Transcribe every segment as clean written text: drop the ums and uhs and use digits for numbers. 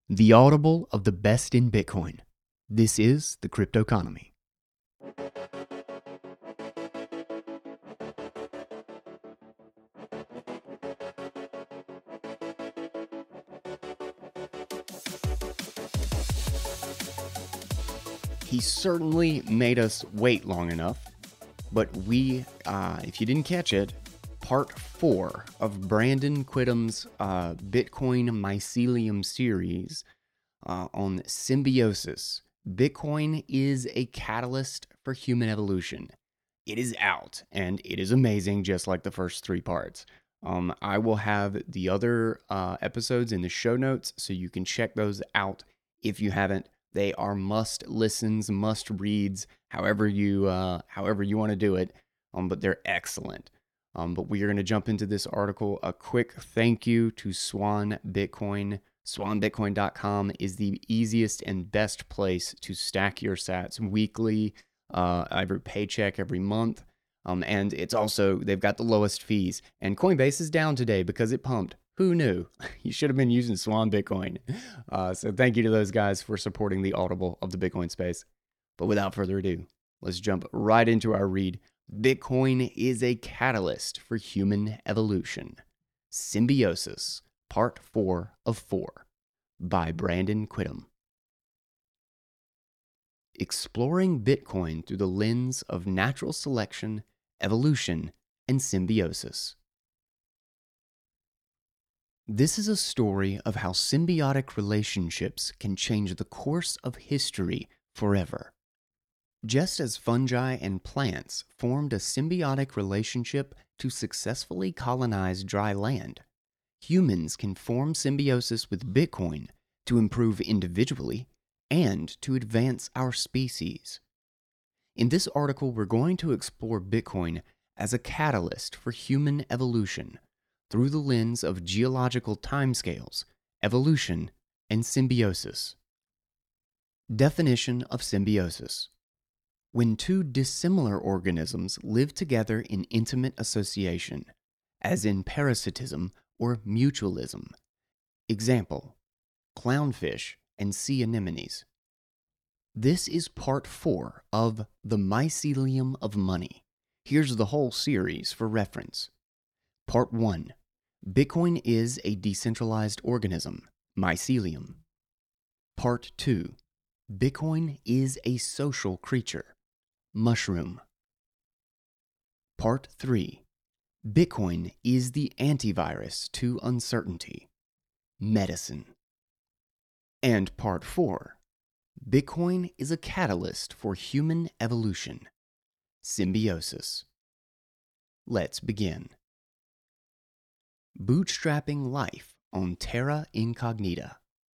The audible of the best in Bitcoin. This is the Cryptoconomy. He certainly made us wait long enough, but if you didn't catch it, part 4 of Brandon Quittem's Bitcoin Mycelium series on symbiosis. Bitcoin is a catalyst for human evolution. It is out, and it is amazing, just like the first 3 parts. I will have the other episodes in the show notes, so you can check those out if you haven't. They are must listens, must reads, however you want to do it. But they're excellent. But we are going to jump into this article. A quick thank you to Swan Bitcoin. SwanBitcoin.com is the easiest and best place to stack your sats weekly, every paycheck, every month. And it's also, they've got the lowest fees. And Coinbase is down today because it pumped. Who knew? You should have been using Swan Bitcoin. So thank you to those guys for supporting the audible of the Bitcoin space. But without further ado, let's jump right into our read. Bitcoin is a catalyst for human evolution. Symbiosis, Part 4 of 4, by Brandon Quittem. Exploring Bitcoin through the lens of natural selection, evolution, and symbiosis. This is a story of how symbiotic relationships can change the course of history forever. Just as fungi and plants formed a symbiotic relationship to successfully colonize dry land, humans can form symbiosis with Bitcoin to improve individually and to advance our species. In this article, we're going to explore Bitcoin as a catalyst for human evolution through the lens of geological timescales, evolution, and symbiosis. Definition of symbiosis: when two dissimilar organisms live together in intimate association, as in parasitism or mutualism. Example: clownfish and sea anemones. This is part 4 of The Mycelium of Money. Here's the whole series for reference. Part 1. Bitcoin is a decentralized organism, mycelium. Part 2. Bitcoin is a social creature, mushroom. Part 3. Bitcoin is the antivirus to uncertainty, medicine. And Part 4. Bitcoin is a catalyst for human evolution, symbiosis. Let's begin. Bootstrapping life on Terra Incognita.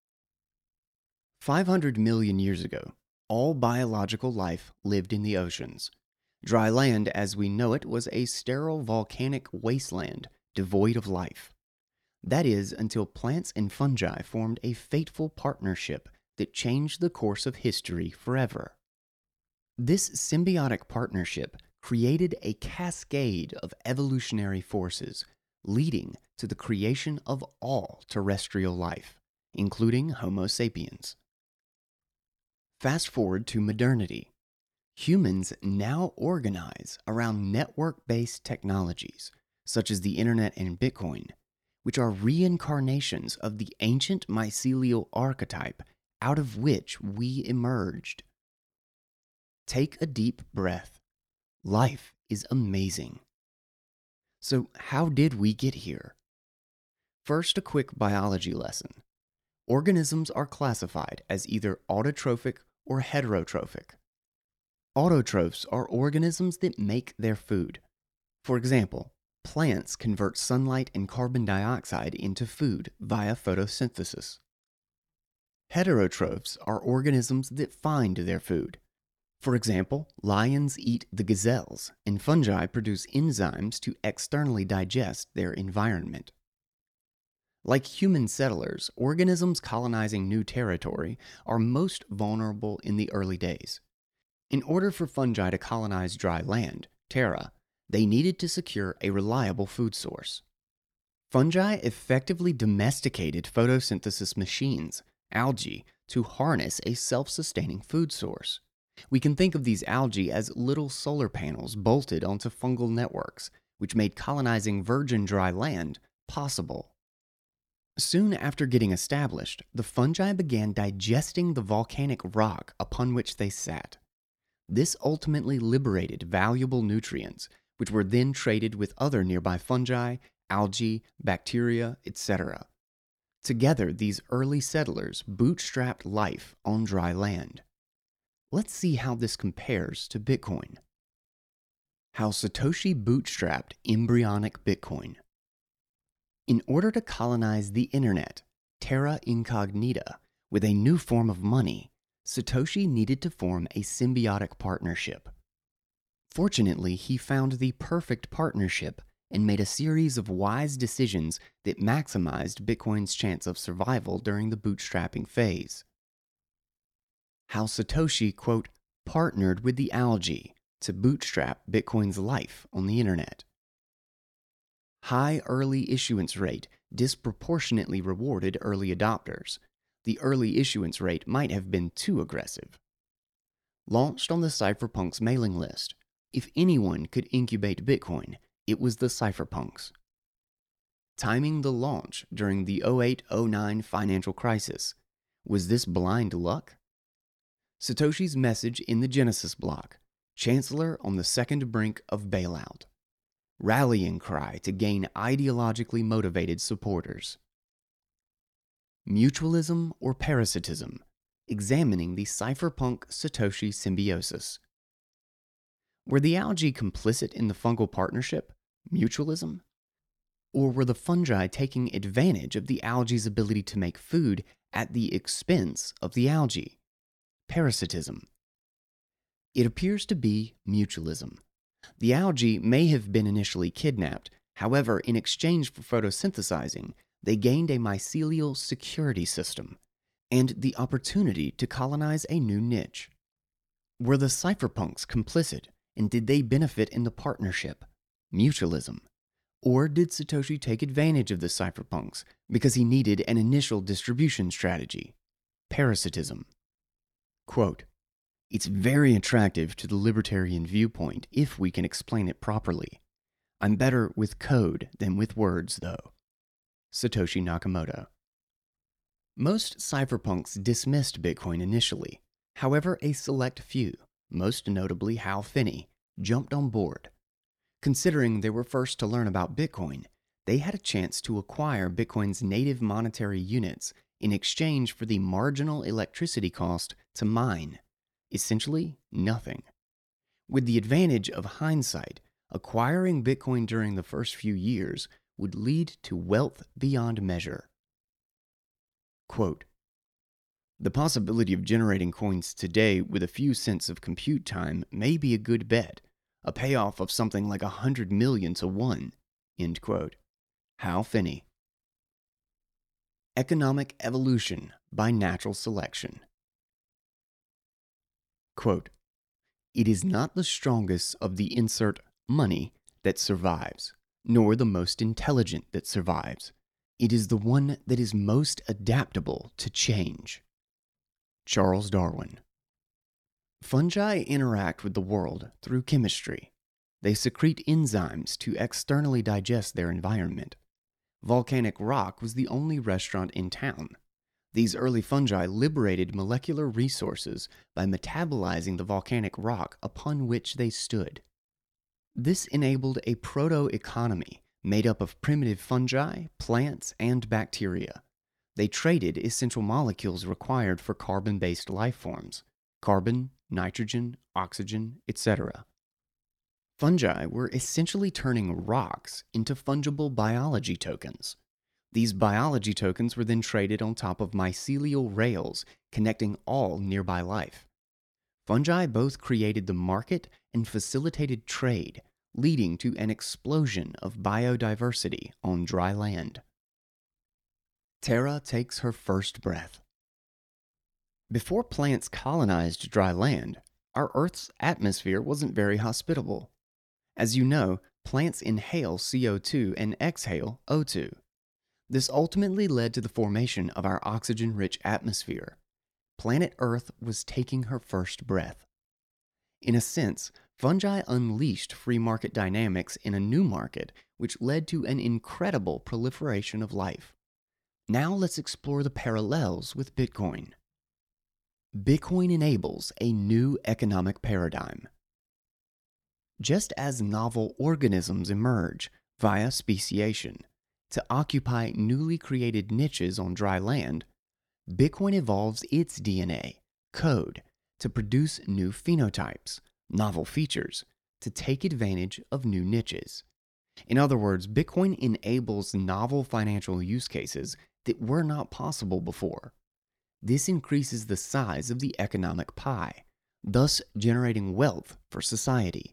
500 million years ago, all biological life lived in the oceans. Dry land as we know it was a sterile volcanic wasteland devoid of life. That is, until plants and fungi formed a fateful partnership that changed the course of history forever. This symbiotic partnership created a cascade of evolutionary forces, leading to the creation of all terrestrial life, including Homo sapiens. Fast forward to modernity. Humans now organize around network-based technologies, such as the internet and Bitcoin, which are reincarnations of the ancient mycelial archetype out of which we emerged. Take a deep breath. Life is amazing. So how did we get here? First, a quick biology lesson. Organisms are classified as either autotrophic or heterotrophic. Autotrophs are organisms that make their food. For example, plants convert sunlight and carbon dioxide into food via photosynthesis. Heterotrophs are organisms that find their food. For example, lions eat the gazelles, and fungi produce enzymes to externally digest their environment. Like human settlers, organisms colonizing new territory are most vulnerable in the early days. In order for fungi to colonize dry land, terra, they needed to secure a reliable food source. Fungi effectively domesticated photosynthesis machines, algae, to harness a self-sustaining food source. We can think of these algae as little solar panels bolted onto fungal networks, which made colonizing virgin dry land possible. Soon after getting established, the fungi began digesting the volcanic rock upon which they sat. This ultimately liberated valuable nutrients, which were then traded with other nearby fungi, algae, bacteria, etc. Together, these early settlers bootstrapped life on dry land. Let's see how this compares to Bitcoin. How Satoshi bootstrapped embryonic Bitcoin. In order to colonize the internet, terra incognita, with a new form of money, Satoshi needed to form a symbiotic partnership. Fortunately, he found the perfect partnership and made a series of wise decisions that maximized Bitcoin's chance of survival during the bootstrapping phase. How Satoshi, quote, partnered with the algae to bootstrap Bitcoin's life on the internet. High early issuance rate disproportionately rewarded early adopters. The early issuance rate might have been too aggressive. Launched on the cypherpunks mailing list. If anyone could incubate Bitcoin, it was the cypherpunks. Timing the launch during the 08-09 financial crisis. Was this blind luck? Satoshi's message in the Genesis block. Chancellor on the second brink of bailout. Rallying cry to gain ideologically motivated supporters. Mutualism or parasitism, examining the cypherpunk Satoshi symbiosis. Were the algae complicit in the fungal partnership, mutualism? Or were the fungi taking advantage of the algae's ability to make food at the expense of the algae, parasitism? It appears to be mutualism. The algae may have been initially kidnapped, however, in exchange for photosynthesizing, they gained a mycelial security system and the opportunity to colonize a new niche. Were the cypherpunks complicit, and did they benefit in the partnership, mutualism? Or did Satoshi take advantage of the cypherpunks because he needed an initial distribution strategy, parasitism? Quote, it's very attractive to the libertarian viewpoint if we can explain it properly. I'm better with code than with words, though. Satoshi Nakamoto. Most cypherpunks dismissed Bitcoin initially. However, a select few, most notably Hal Finney, jumped on board. Considering they were first to learn about Bitcoin, they had a chance to acquire Bitcoin's native monetary units in exchange for the marginal electricity cost to mine. Essentially, nothing. With the advantage of hindsight, acquiring Bitcoin during the first few years would lead to wealth beyond measure. Quote, the possibility of generating coins today with a few cents of compute time may be a good bet, a payoff of something like 100 million to 1, end quote. Hal Finney. Economic evolution by natural selection. Quote, it is not the strongest of the insert money that survives, nor the most intelligent that survives. It is the one that is most adaptable to change. Charles Darwin. Fungi interact with the world through chemistry. They secrete enzymes to externally digest their environment. Volcanic rock was the only restaurant in town. These early fungi liberated molecular resources by metabolizing the volcanic rock upon which they stood. This enabled a proto-economy made up of primitive fungi, plants, and bacteria. They traded essential molecules required for carbon-based life forms, carbon, nitrogen, oxygen, etc. Fungi were essentially turning rocks into fungible biology tokens. These biology tokens were then traded on top of mycelial rails connecting all nearby life. Fungi both created the market and facilitated trade, leading to an explosion of biodiversity on dry land. Terra takes her first breath. Before plants colonized dry land, our Earth's atmosphere wasn't very hospitable. As you know, plants inhale CO2 and exhale O2. This ultimately led to the formation of our oxygen-rich atmosphere. Planet Earth was taking her first breath. In a sense, fungi unleashed free market dynamics in a new market, which led to an incredible proliferation of life. Now let's explore the parallels with Bitcoin. Bitcoin enables a new economic paradigm. Just as novel organisms emerge via speciation to occupy newly created niches on dry land, Bitcoin evolves its DNA, code, to produce new phenotypes, novel features, to take advantage of new niches. In other words, Bitcoin enables novel financial use cases that were not possible before. This increases the size of the economic pie, thus generating wealth for society.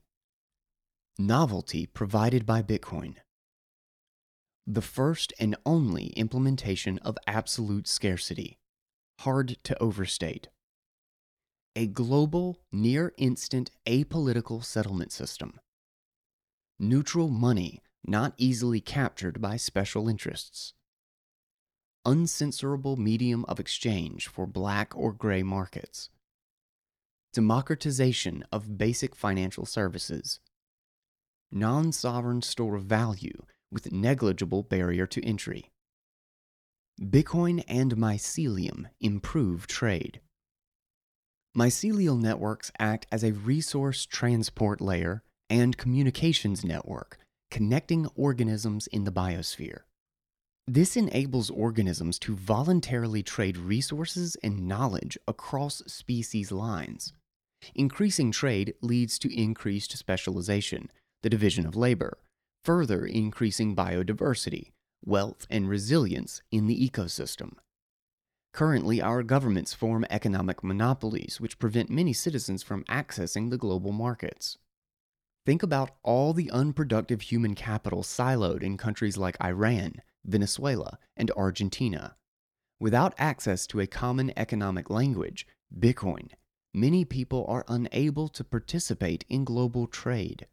Novelty provided by Bitcoin. The first and only implementation of absolute scarcity. Hard to overstate. A global, near-instant, apolitical settlement system. Neutral money, not easily captured by special interests. Uncensorable medium of exchange for black or gray markets. Democratization of basic financial services. Non-sovereign store of value with negligible barrier to entry. Bitcoin and mycelium improve trade. Mycelial networks act as a resource transport layer and communications network connecting organisms in the biosphere. This enables organisms to voluntarily trade resources and knowledge across species lines. Increasing trade leads to increased specialization, the division of labor, further increasing biodiversity, wealth, and resilience in the ecosystem. Currently, our governments form economic monopolies which prevent many citizens from accessing the global markets. Think about all the unproductive human capital siloed in countries like Iran, Venezuela, and Argentina. Without access to a common economic language, Bitcoin, many people are unable to participate in global trade.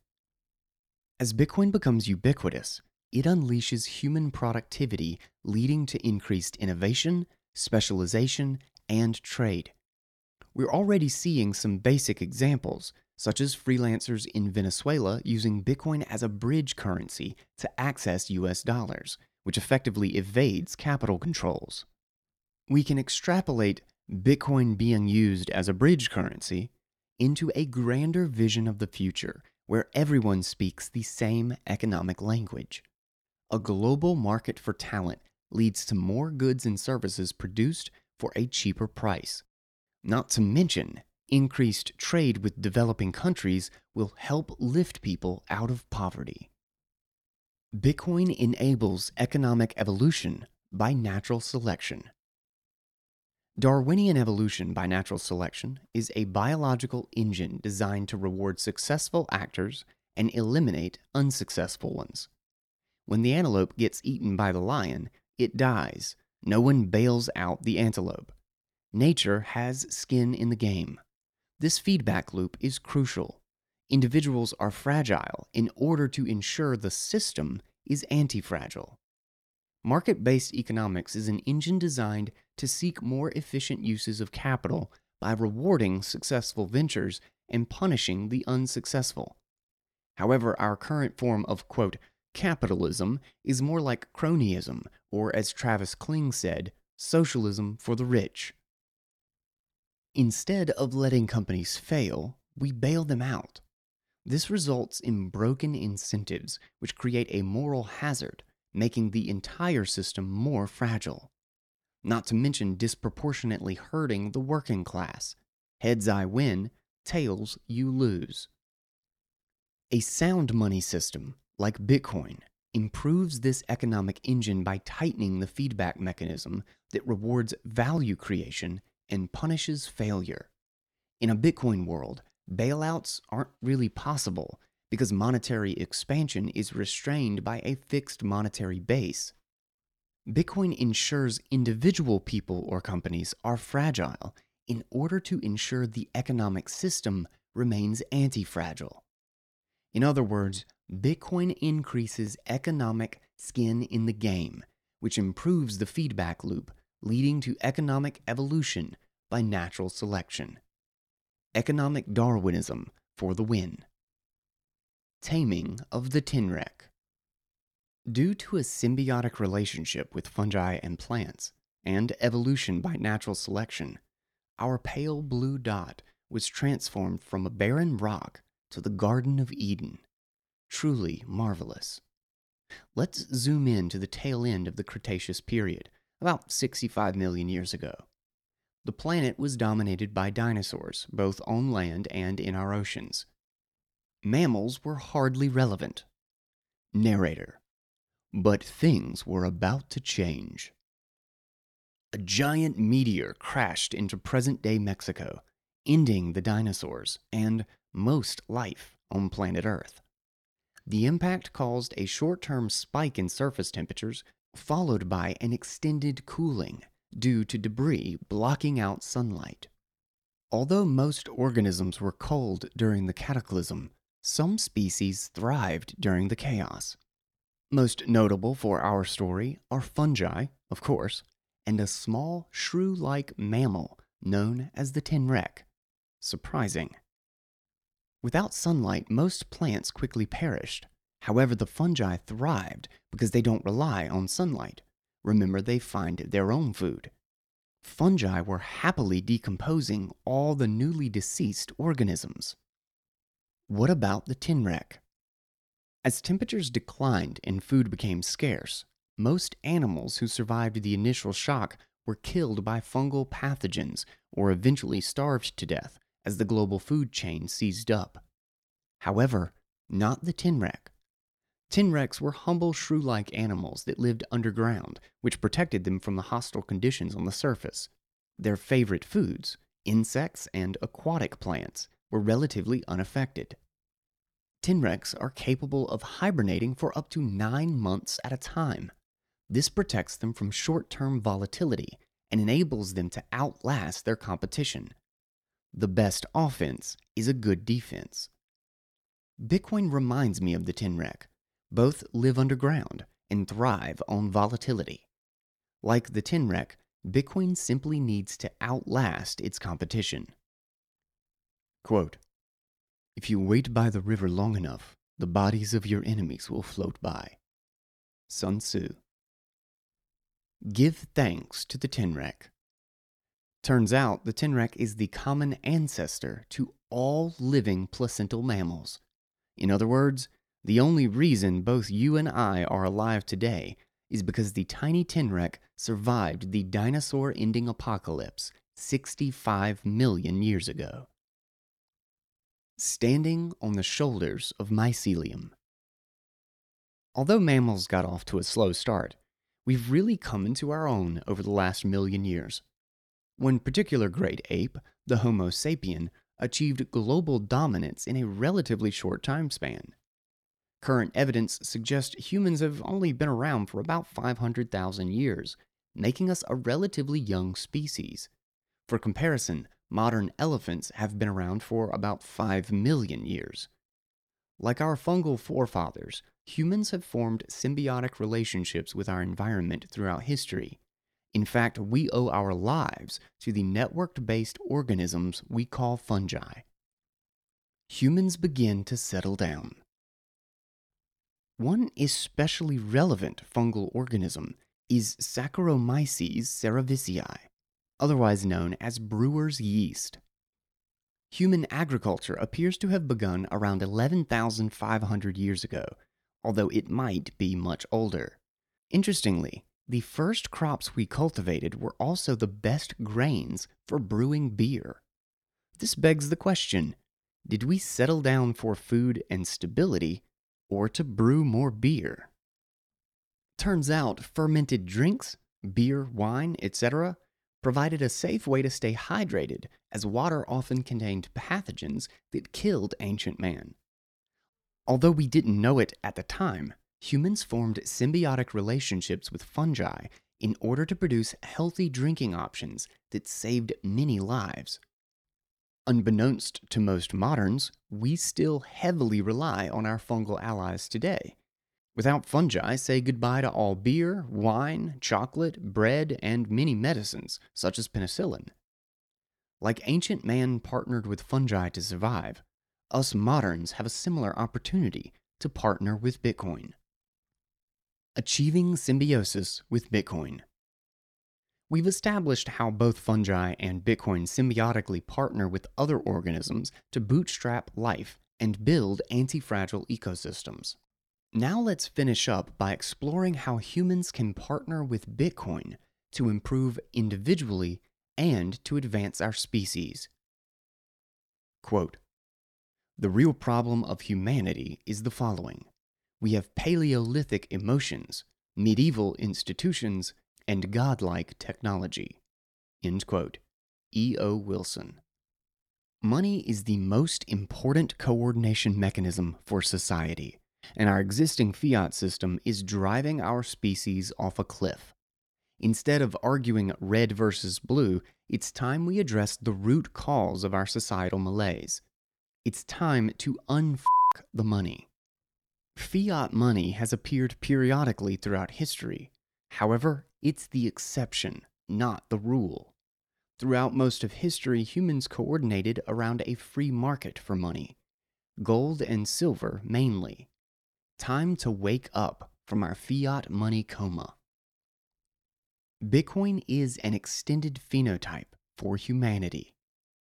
As Bitcoin becomes ubiquitous, it unleashes human productivity, leading to increased innovation, specialization, and trade. We're already seeing some basic examples, such as freelancers in Venezuela using Bitcoin as a bridge currency to access US dollars, which effectively evades capital controls. We can extrapolate Bitcoin being used as a bridge currency into a grander vision of the future where everyone speaks the same economic language. A global market for talent leads to more goods and services produced for a cheaper price. Not to mention, increased trade with developing countries will help lift people out of poverty. Bitcoin enables economic evolution by natural selection. Darwinian evolution by natural selection is a biological engine designed to reward successful actors and eliminate unsuccessful ones. When the antelope gets eaten by the lion, it dies. No one bails out the antelope. Nature has skin in the game. This feedback loop is crucial. Individuals are fragile in order to ensure the system is anti-fragile. Market-based economics is an engine designed to seek more efficient uses of capital by rewarding successful ventures and punishing the unsuccessful. However, our current form of, quote, capitalism is more like cronyism, or as Travis Kling said, socialism for the rich. Instead of letting companies fail, we bail them out. This results in broken incentives, which create a moral hazard, making the entire system more fragile. Not to mention disproportionately hurting the working class. Heads I win, tails you lose. A sound money system, like Bitcoin, improves this economic engine by tightening the feedback mechanism that rewards value creation and punishes failure. In a Bitcoin world, bailouts aren't really possible because monetary expansion is restrained by a fixed monetary base. Bitcoin ensures individual people or companies are fragile in order to ensure the economic system remains anti-fragile. In other words, Bitcoin increases economic skin in the game, which improves the feedback loop, leading to economic evolution by natural selection. Economic Darwinism for the win. Taming of the tinwreck. Due to a symbiotic relationship with fungi and plants, and evolution by natural selection, our pale blue dot was transformed from a barren rock to the Garden of Eden. Truly marvelous. Let's zoom in to the tail end of the Cretaceous period, about 65 million years ago. The planet was dominated by dinosaurs, both on land and in our oceans. Mammals were hardly relevant. Narrator. But things were about to change. A giant meteor crashed into present-day Mexico, ending the dinosaurs and most life on planet Earth. The impact caused a short-term spike in surface temperatures, followed by an extended cooling due to debris blocking out sunlight. Although most organisms were cold during the cataclysm, some species thrived during the chaos. Most notable for our story are fungi, of course, and a small shrew-like mammal known as the tinwreck. Surprising. Without sunlight, most plants quickly perished. However, the fungi thrived because they don't rely on sunlight. Remember, they find their own food. Fungi were happily decomposing all the newly deceased organisms. What about the tinwreck? As temperatures declined and food became scarce, most animals who survived the initial shock were killed by fungal pathogens or eventually starved to death as the global food chain seized up. However, not the tinwreck. Tinwrecks were humble shrew-like animals that lived underground, which protected them from the hostile conditions on the surface. Their favorite foods, insects and aquatic plants, were relatively unaffected. Tinwrecks are capable of hibernating for up to 9 months at a time. This protects them from short-term volatility and enables them to outlast their competition. The best offense is a good defense. Bitcoin reminds me of the tinwreck. Both live underground and thrive on volatility. Like the tinwreck, Bitcoin simply needs to outlast its competition. Quote, "If you wait by the river long enough, the bodies of your enemies will float by." Sun Tzu. Give thanks to the tinwreck. Turns out the tinwreck is the common ancestor to all living placental mammals. In other words, the only reason both you and I are alive today is because the tiny tinwreck survived the dinosaur-ending apocalypse 65 million years ago. Standing on the shoulders of mycelium. Although mammals got off to a slow start, we've really come into our own over the last million years. One particular great ape, the Homo sapien, achieved global dominance in a relatively short time span. Current evidence suggests humans have only been around for about 500,000 years, making us a relatively young species. For comparison, modern elephants have been around for about 5 million years. Like our fungal forefathers, humans have formed symbiotic relationships with our environment throughout history. In fact, we owe our lives to the network-based organisms we call fungi. Humans begin to settle down. One especially relevant fungal organism is Saccharomyces cerevisiae, otherwise known as brewer's yeast. Human agriculture appears to have begun around 11,500 years ago, although it might be much older. Interestingly, the first crops we cultivated were also the best grains for brewing beer. This begs the question, did we settle down for food and stability, or to brew more beer? Turns out fermented drinks, beer, wine, etc., provided a safe way to stay hydrated, as water often contained pathogens that killed ancient man. Although we didn't know it at the time, humans formed symbiotic relationships with fungi in order to produce healthy drinking options that saved many lives. Unbeknownst to most moderns, we still heavily rely on our fungal allies today. Without fungi, say goodbye to all beer, wine, chocolate, bread, and many medicines, such as penicillin. Like ancient man partnered with fungi to survive, us moderns have a similar opportunity to partner with Bitcoin. Achieving symbiosis with Bitcoin. We've established how both fungi and Bitcoin symbiotically partner with other organisms to bootstrap life and build anti-fragile ecosystems. Now let's finish up by exploring how humans can partner with Bitcoin to improve individually and to advance our species. Quote, "The real problem of humanity is the following. We have Paleolithic emotions, medieval institutions, and godlike technology." End quote. E.O. Wilson. Money is the most important coordination mechanism for society, and our existing fiat system is driving our species off a cliff. Instead of arguing red versus blue, it's time we address the root cause of our societal malaise. It's time to unfuck the money. Fiat money has appeared periodically throughout history. However, it's the exception, not the rule. Throughout most of history, humans coordinated around a free market for money. Gold and silver mainly. Time to wake up from our fiat money coma. Bitcoin is an extended phenotype for humanity.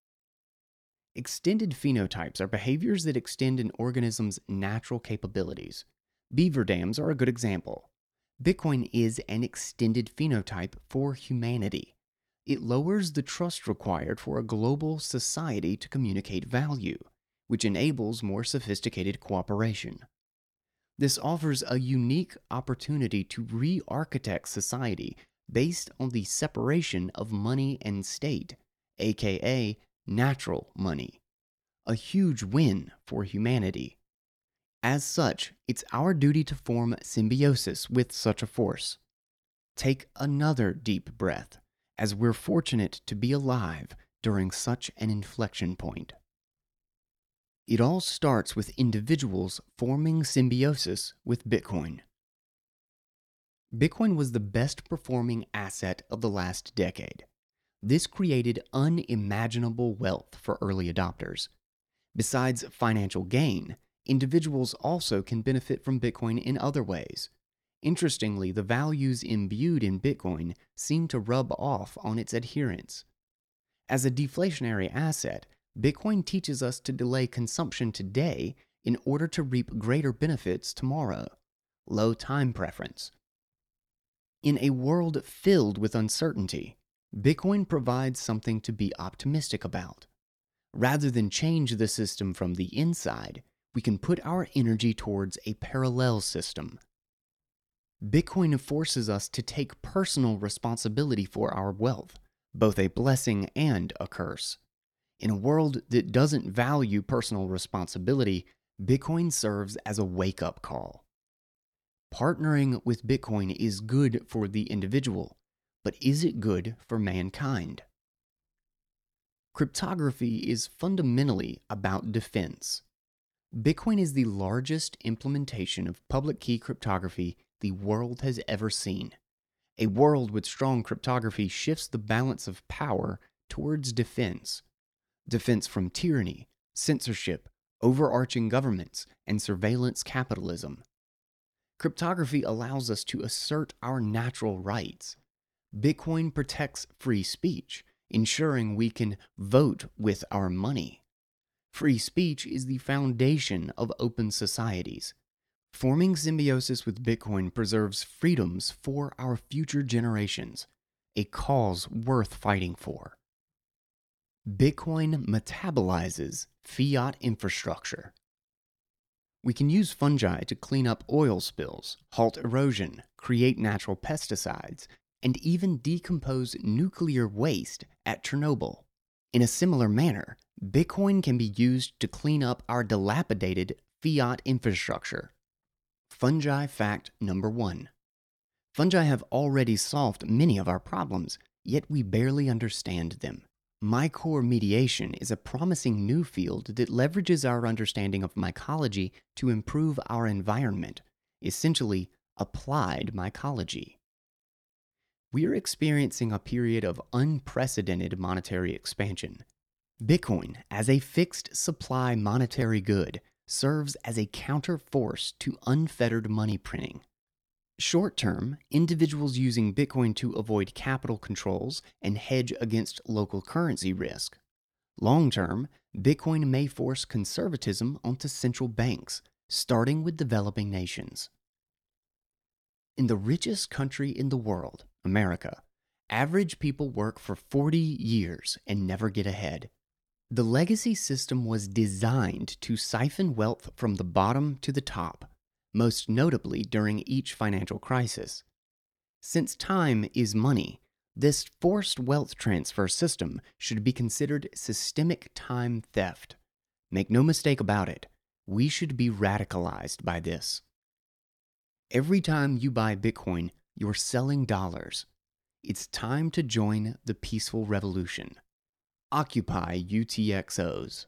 Extended phenotypes are behaviors that extend an organism's natural capabilities. Beaver dams are a good example. Bitcoin is an extended phenotype for humanity. It lowers the trust required for a global society to communicate value, which enables more sophisticated cooperation. This offers a unique opportunity to re-architect society based on the separation of money and state, aka natural money. A huge win for humanity. As such, it's our duty to form symbiosis with such a force. Take another deep breath, as we're fortunate to be alive during such an inflection point. It all starts with individuals forming symbiosis with Bitcoin. Bitcoin was the best performing asset of the last decade. This created unimaginable wealth for early adopters. Besides financial gain, individuals also can benefit from Bitcoin in other ways. Interestingly, the values imbued in Bitcoin seem to rub off on its adherents. As a deflationary asset, Bitcoin teaches us to delay consumption today in order to reap greater benefits tomorrow. Low time preference. In a world filled with uncertainty, Bitcoin provides something to be optimistic about. Rather than change the system from the inside, we can put our energy towards a parallel system. Bitcoin forces us to take personal responsibility for our wealth, both a blessing and a curse. In a world that doesn't value personal responsibility, Bitcoin serves as a wake-up call. Partnering with Bitcoin is good for the individual, but is it good for mankind? Cryptography is fundamentally about defense. Bitcoin is the largest implementation of public key cryptography the world has ever seen. A world with strong cryptography shifts the balance of power towards defense. Defense from tyranny, censorship, overarching governments, and surveillance capitalism. Cryptography allows us to assert our natural rights. Bitcoin protects free speech, ensuring we can vote with our money. Free speech is the foundation of open societies. Forming symbiosis with Bitcoin preserves freedoms for our future generations, a cause worth fighting for. Bitcoin metabolizes fiat infrastructure. We can use fungi to clean up oil spills, halt erosion, create natural pesticides, and even decompose nuclear waste at Chernobyl. In a similar manner, Bitcoin can be used to clean up our dilapidated fiat infrastructure. Fungi fact number 1. Fungi have already solved many of our problems, yet we barely understand them. Mycormediation is a promising new field that leverages our understanding of mycology to improve our environment, essentially applied mycology. We are experiencing a period of unprecedented monetary expansion. Bitcoin, as a fixed supply monetary good, serves as a counterforce to unfettered money printing. Short term, individuals using Bitcoin to avoid capital controls and hedge against local currency risk. Long term, Bitcoin may force conservatism onto central banks, starting with developing nations. In the richest country in the world, America, average people work for 40 years and never get ahead. The legacy system was designed to siphon wealth from the bottom to the top, most notably during each financial crisis. Since time is money, this forced wealth transfer system should be considered systemic time theft. Make no mistake about it, we should be radicalized by this. Every time you buy Bitcoin, you're selling dollars. It's time to join the peaceful revolution. Occupy UTXOs.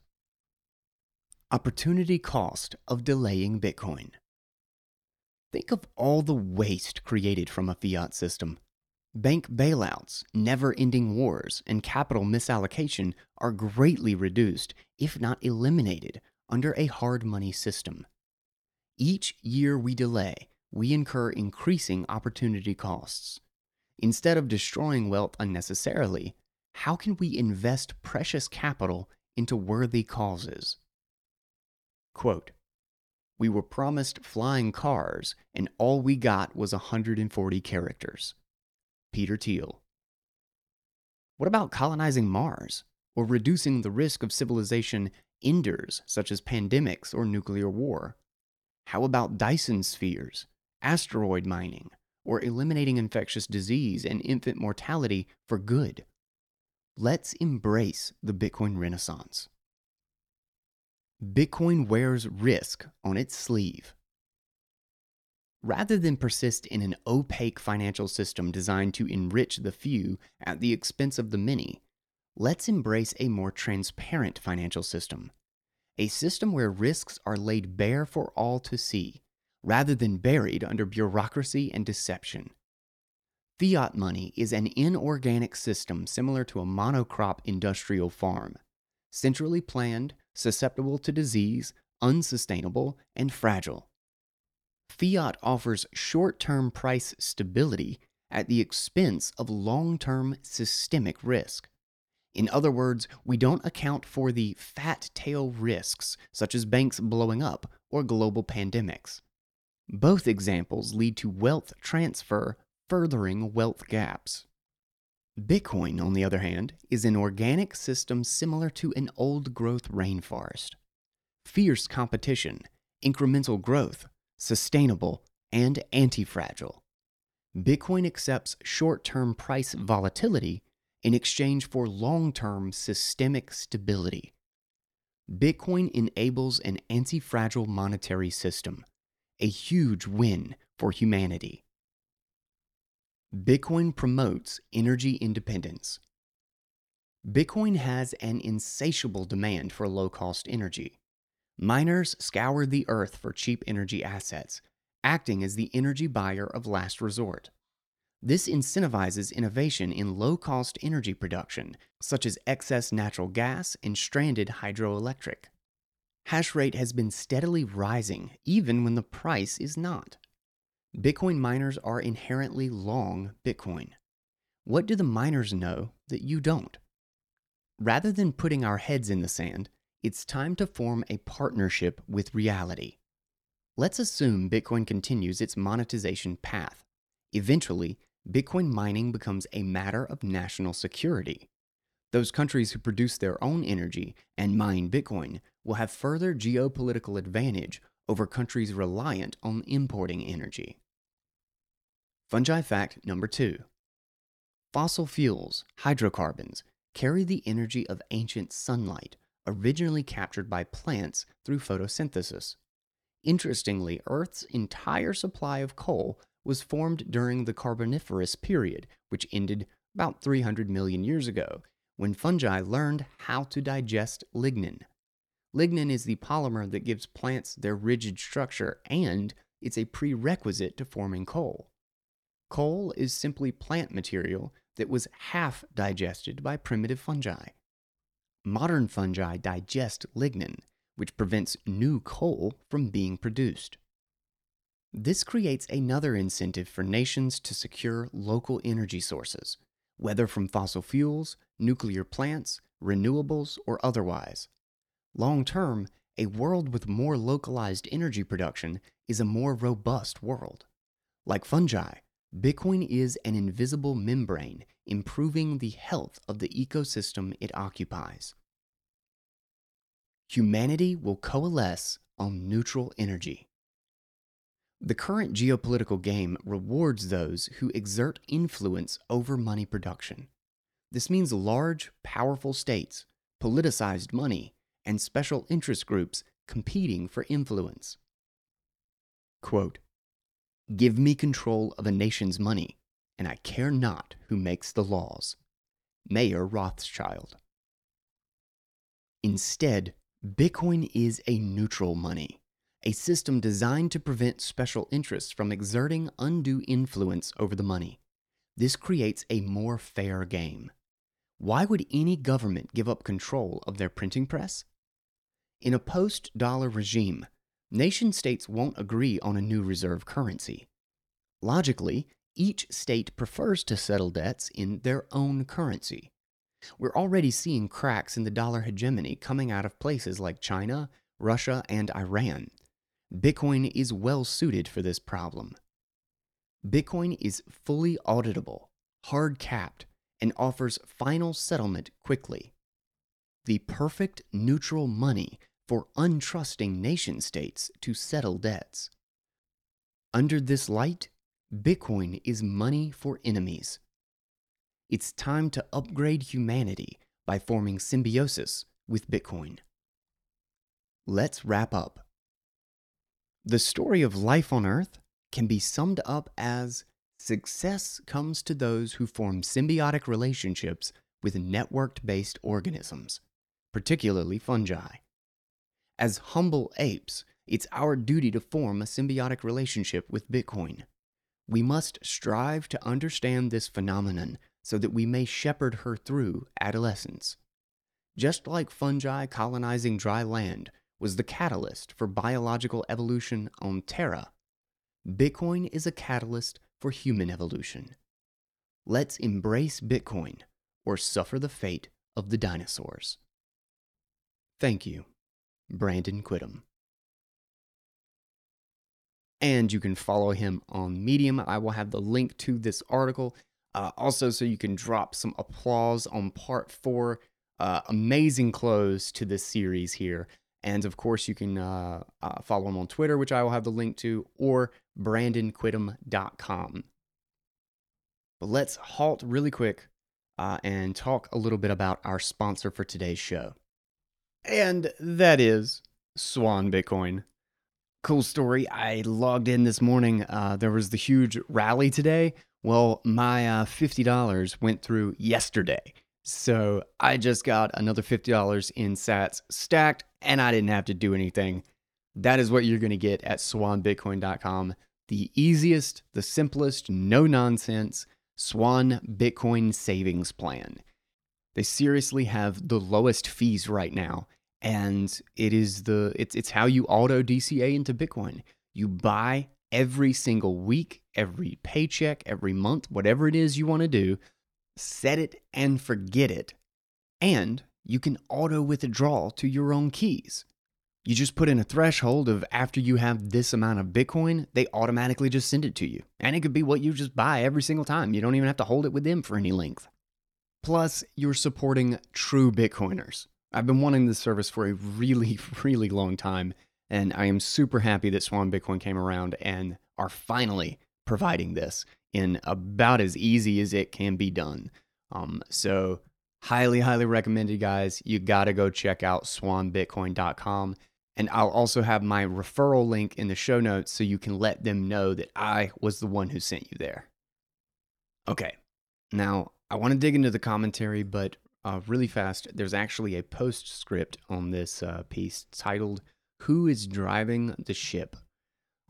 Opportunity cost of delaying Bitcoin. Think of all the waste created from a fiat system. Bank bailouts, never-ending wars, and capital misallocation are greatly reduced, if not eliminated, under a hard money system. Each year we delay, we incur increasing opportunity costs. Instead of destroying wealth unnecessarily, how can we invest precious capital into worthy causes? Quote, "We were promised flying cars, and all we got was 140 characters." Peter Thiel. What about colonizing Mars, or reducing the risk of civilization enders such as pandemics or nuclear war? How about Dyson spheres, asteroid mining, or eliminating infectious disease and infant mortality for good? Let's embrace the Bitcoin Renaissance. Bitcoin wears risk on its sleeve. Rather than persist in an opaque financial system designed to enrich the few at the expense of the many, let's embrace a more transparent financial system. A system where risks are laid bare for all to see, rather than buried under bureaucracy and deception. Fiat money is an inorganic system similar to a monocrop industrial farm. Centrally planned, susceptible to disease, unsustainable, and fragile. Fiat offers short-term price stability at the expense of long-term systemic risk. In other words, we don't account for the fat tail risks such as banks blowing up or global pandemics. Both examples lead to wealth transfer, furthering wealth gaps. Bitcoin, on the other hand, is an organic system similar to an old-growth rainforest. Fierce competition, incremental growth, sustainable, and anti-fragile. Bitcoin accepts short-term price volatility in exchange for long-term systemic stability. Bitcoin enables an anti-fragile monetary system, a huge win for humanity. Bitcoin promotes energy independence. Bitcoin has an insatiable demand for low-cost energy. Miners scour the earth for cheap energy assets, acting as the energy buyer of last resort. This incentivizes innovation in low-cost energy production, such as excess natural gas and stranded hydroelectric. Hash rate has been steadily rising, even when the price is not. Bitcoin miners are inherently long Bitcoin. What do the miners know that you don't? Rather than putting our heads in the sand, it's time to form a partnership with reality. Let's assume Bitcoin continues its monetization path. Eventually, Bitcoin mining becomes a matter of national security. Those countries who produce their own energy and mine Bitcoin will have further geopolitical advantage over countries reliant on importing energy. Fungi fact number 2. Fossil fuels, hydrocarbons, carry the energy of ancient sunlight, originally captured by plants through photosynthesis. Interestingly, Earth's entire supply of coal was formed during the Carboniferous period, which ended about 300 million years ago, when fungi learned how to digest lignin. Lignin is the polymer that gives plants their rigid structure and it's a prerequisite to forming coal. Coal is simply plant material that was half digested by primitive fungi. Modern fungi digest lignin, which prevents new coal from being produced. This creates another incentive for nations to secure local energy sources, whether from fossil fuels, nuclear plants, renewables, or otherwise. Long term, a world with more localized energy production is a more robust world. Like fungi, Bitcoin is an invisible membrane improving the health of the ecosystem it occupies. Humanity will coalesce on neutral energy. The current geopolitical game rewards those who exert influence over money production. This means large, powerful states, politicized money, and special interest groups competing for influence. Quote, "Give me control of a nation's money, and I care not who makes the laws." Mayer Rothschild. Instead, Bitcoin is a neutral money, a system designed to prevent special interests from exerting undue influence over the money. This creates a more fair game. Why would any government give up control of their printing press? In a post-dollar regime, nation-states won't agree on a new reserve currency. Logically, each state prefers to settle debts in their own currency. We're already seeing cracks in the dollar hegemony coming out of places like China, Russia, and Iran. Bitcoin is well suited for this problem. Bitcoin is fully auditable, hard-capped, and offers final settlement quickly. The perfect neutral money for untrusting nation-states to settle debts. Under this light, Bitcoin is money for enemies. It's time to upgrade humanity by forming symbiosis with Bitcoin. Let's wrap up. The story of life on Earth can be summed up as success comes to those who form symbiotic relationships with network-based organisms, particularly fungi. As humble apes, it's our duty to form a symbiotic relationship with Bitcoin. We must strive to understand this phenomenon so that we may shepherd her through adolescence. Just like fungi colonizing dry land was the catalyst for biological evolution on Terra, Bitcoin is a catalyst for human evolution. Let's embrace Bitcoin or suffer the fate of the dinosaurs. Thank you, Brandon Quittem. And you can follow him on Medium. I will have the link to this article. Also, so you can drop some applause on part 4. Amazing close to this series here. And of course, you can follow him on Twitter, which I will have the link to, or brandonquittem.com. But let's halt really quick and talk a little bit about our sponsor for today's show. And that is Swan Bitcoin. Cool story. I logged in this morning. There was the huge rally today. Well, my $50 went through yesterday. So I just got another $50 in sats stacked, and I didn't have to do anything. That is what you're going to get at swanbitcoin.com. The easiest, the simplest, no nonsense Swan Bitcoin savings plan. They seriously have the lowest fees right now. And it's how you auto DCA into Bitcoin. You buy every single week, every paycheck, every month, whatever it is you want to do, set it and forget it. And you can auto withdraw to your own keys. You just put in a threshold of after you have this amount of Bitcoin, they automatically just send it to you. And it could be what you just buy every single time. You don't even have to hold it with them for any length. Plus, you're supporting true Bitcoiners. I've been wanting this service for a really, really long time, and I am super happy that Swan Bitcoin came around and are finally providing this in about as easy as it can be done. So highly, highly recommended, guys. You got to go check out swanbitcoin.com, and I'll also have my referral link in the show notes so you can let them know that I was the one who sent you there. Okay, now I want to dig into the commentary, but really fast, there's actually a postscript on this piece titled, "Who is Driving the Ship?"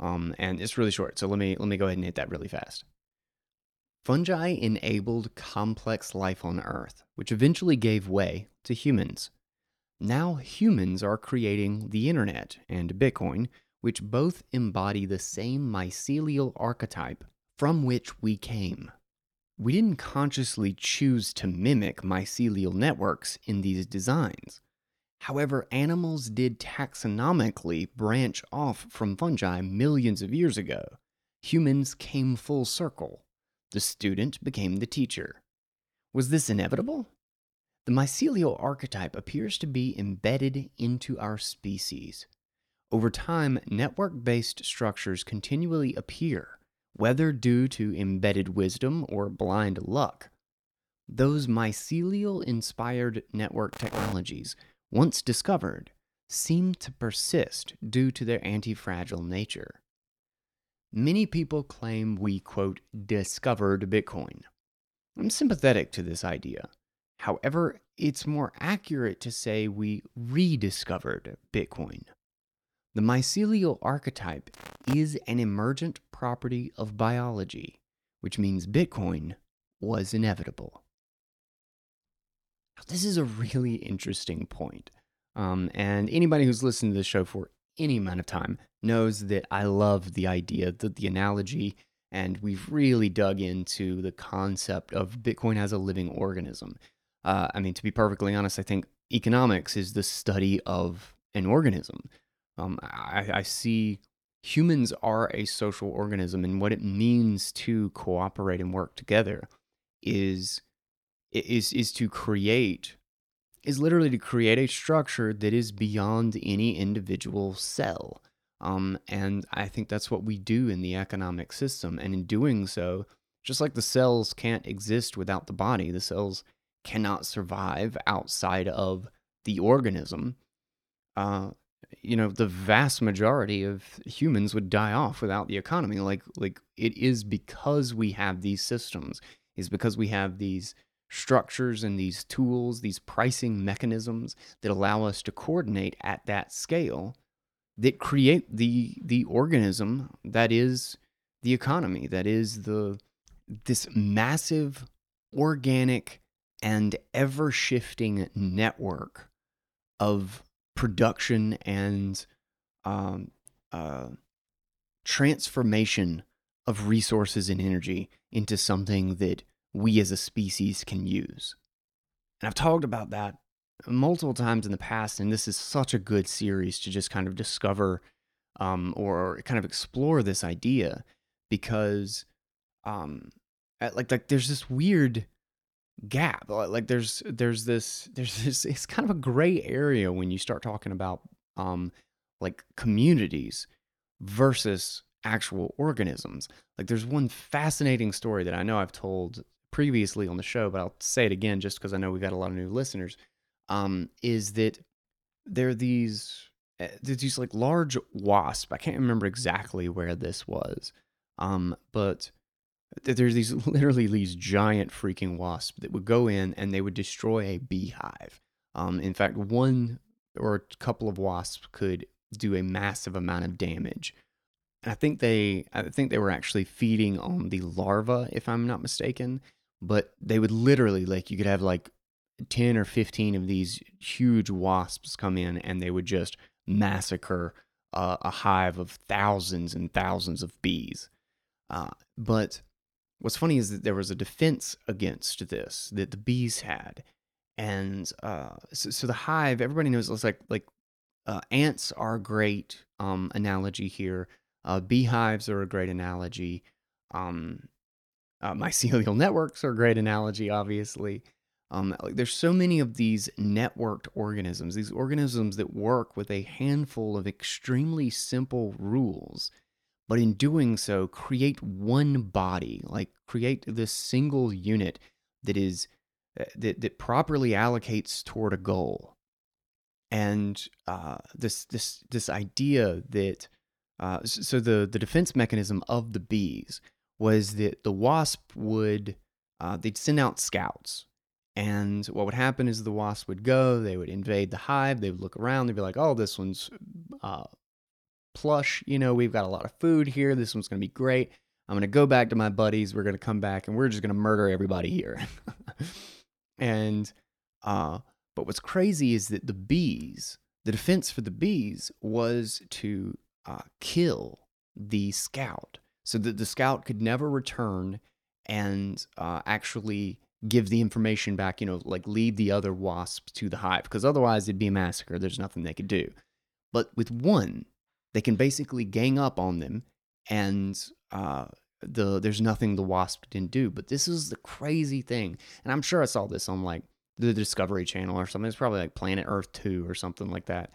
and it's really short. So let me go ahead and hit that really fast. Fungi enabled complex life on Earth, which eventually gave way to humans. Now humans are creating the internet and Bitcoin, which both embody the same mycelial archetype from which we came. We didn't consciously choose to mimic mycelial networks in these designs. However, animals did taxonomically branch off from fungi millions of years ago. Humans came full circle. The student became the teacher. Was this inevitable? The mycelial archetype appears to be embedded into our species. Over time, network based structures continually appear, whether due to embedded wisdom or blind luck. Those mycelial inspired network technologies, once discovered, seem to persist due to their anti fragile nature. Many people claim we, quote, discovered Bitcoin. I'm sympathetic to this idea. However, it's more accurate to say we rediscovered Bitcoin. The mycelial archetype is an emergent property of biology, which means Bitcoin was inevitable. This is a really interesting point. And anybody who's listened to this show for any amount of time knows that I love the idea, the analogy, and we've really dug into the concept of Bitcoin as a living organism. To be perfectly honest, I think economics is the study of an organism. I see humans are a social organism, and what it means to cooperate and work together is to create is literally to create a structure that is beyond any individual cell. And I think that's what we do in the economic system. And in doing so, just like the cells can't exist without the body, the cells cannot survive outside of the organism. The vast majority of humans would die off without the economy. Like it is because we have these systems, is because we have these structures and these tools, these pricing mechanisms that allow us to coordinate at that scale that create the organism that is the economy, that is this massive organic and ever shifting network of production and um, uh, transformation of resources and energy into something that we as a species can use. And I've talked about that multiple times in the past, and this is such a good series to just kind of discover or kind of explore this idea because like there's this weird gap. Like there's this it's kind of a gray area when you start talking about like communities versus actual organisms. Like there's one fascinating story that I know I've told previously on the show, but I'll say it again just because I know we got a lot of new listeners. Is that there are there's these like large wasp. I can't remember exactly where this was, but there's these literally these giant freaking wasps that would go in and they would destroy a beehive. In fact, one or a couple of wasps could do a massive amount of damage. And I think they were actually feeding on the larva, if I'm not mistaken. But they would literally like you could have like 10 or 15 of these huge wasps come in and they would just massacre a hive of thousands and thousands of bees. But what's funny is that there was a defense against this that the bees had, and so the hive. Everybody knows it's like ants are a great analogy here. Beehives are a great analogy. Um, Mycelial networks are a great analogy, obviously. Like there's so many of these networked organisms, these organisms that work with a handful of extremely simple rules, but in doing so, create one body, like create this single unit that is that properly allocates toward a goal. And this idea that so the defense mechanism of the bees was that the wasp would they'd send out scouts, and what would happen is the wasp would go, they would invade the hive, they would look around, they'd be like, oh, this one's plush. We've got a lot of food here. This one's going to be great. I'm going to go back to my buddies. We're going to come back and we're just going to murder everybody here. And, but what's crazy is that the defense for the bees was to kill the scout so that the scout could never return and actually give the information back, like lead the other wasps to the hive, because otherwise it'd be a massacre. There's nothing they could do. But with one, they can basically gang up on them, and there's nothing the wasp didn't do. But this is the crazy thing, and I'm sure I saw this on like the Discovery Channel or something. It's probably like Planet Earth 2 or something like that.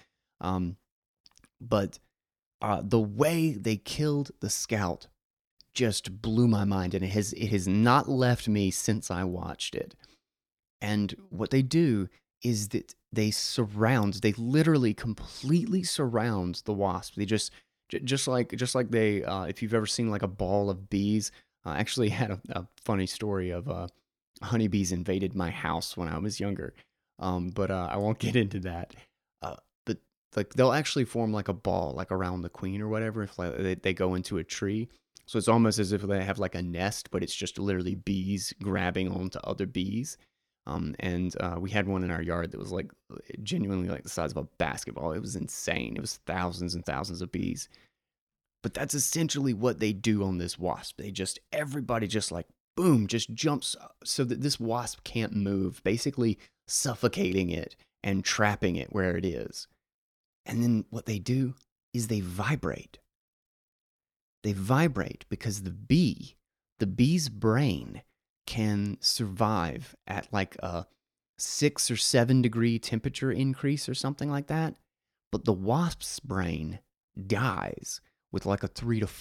But the way they killed the scout just blew my mind, and it has not left me since I watched it. And what they do is that they literally completely surround the wasp. They just like they, if you've ever seen like a ball of bees, I actually had a funny story of honeybees invaded my house when I was younger. But I won't get into that. But like they'll actually form like a ball, like around the queen or whatever, if like, they go into a tree. So it's almost as if they have like a nest, but it's just literally bees grabbing onto other bees. And we had one in our yard that was like genuinely like the size of a basketball. It was insane. It was thousands and thousands of bees. But that's essentially what they do on this wasp. Everybody just like, boom, just jumps so that this wasp can't move, basically suffocating it and trapping it where it is. And then what they do is they vibrate. They vibrate because the bee's brain can survive at like a 6 or 7 degree temperature increase or something like that. But the wasp's brain dies with like a 3 to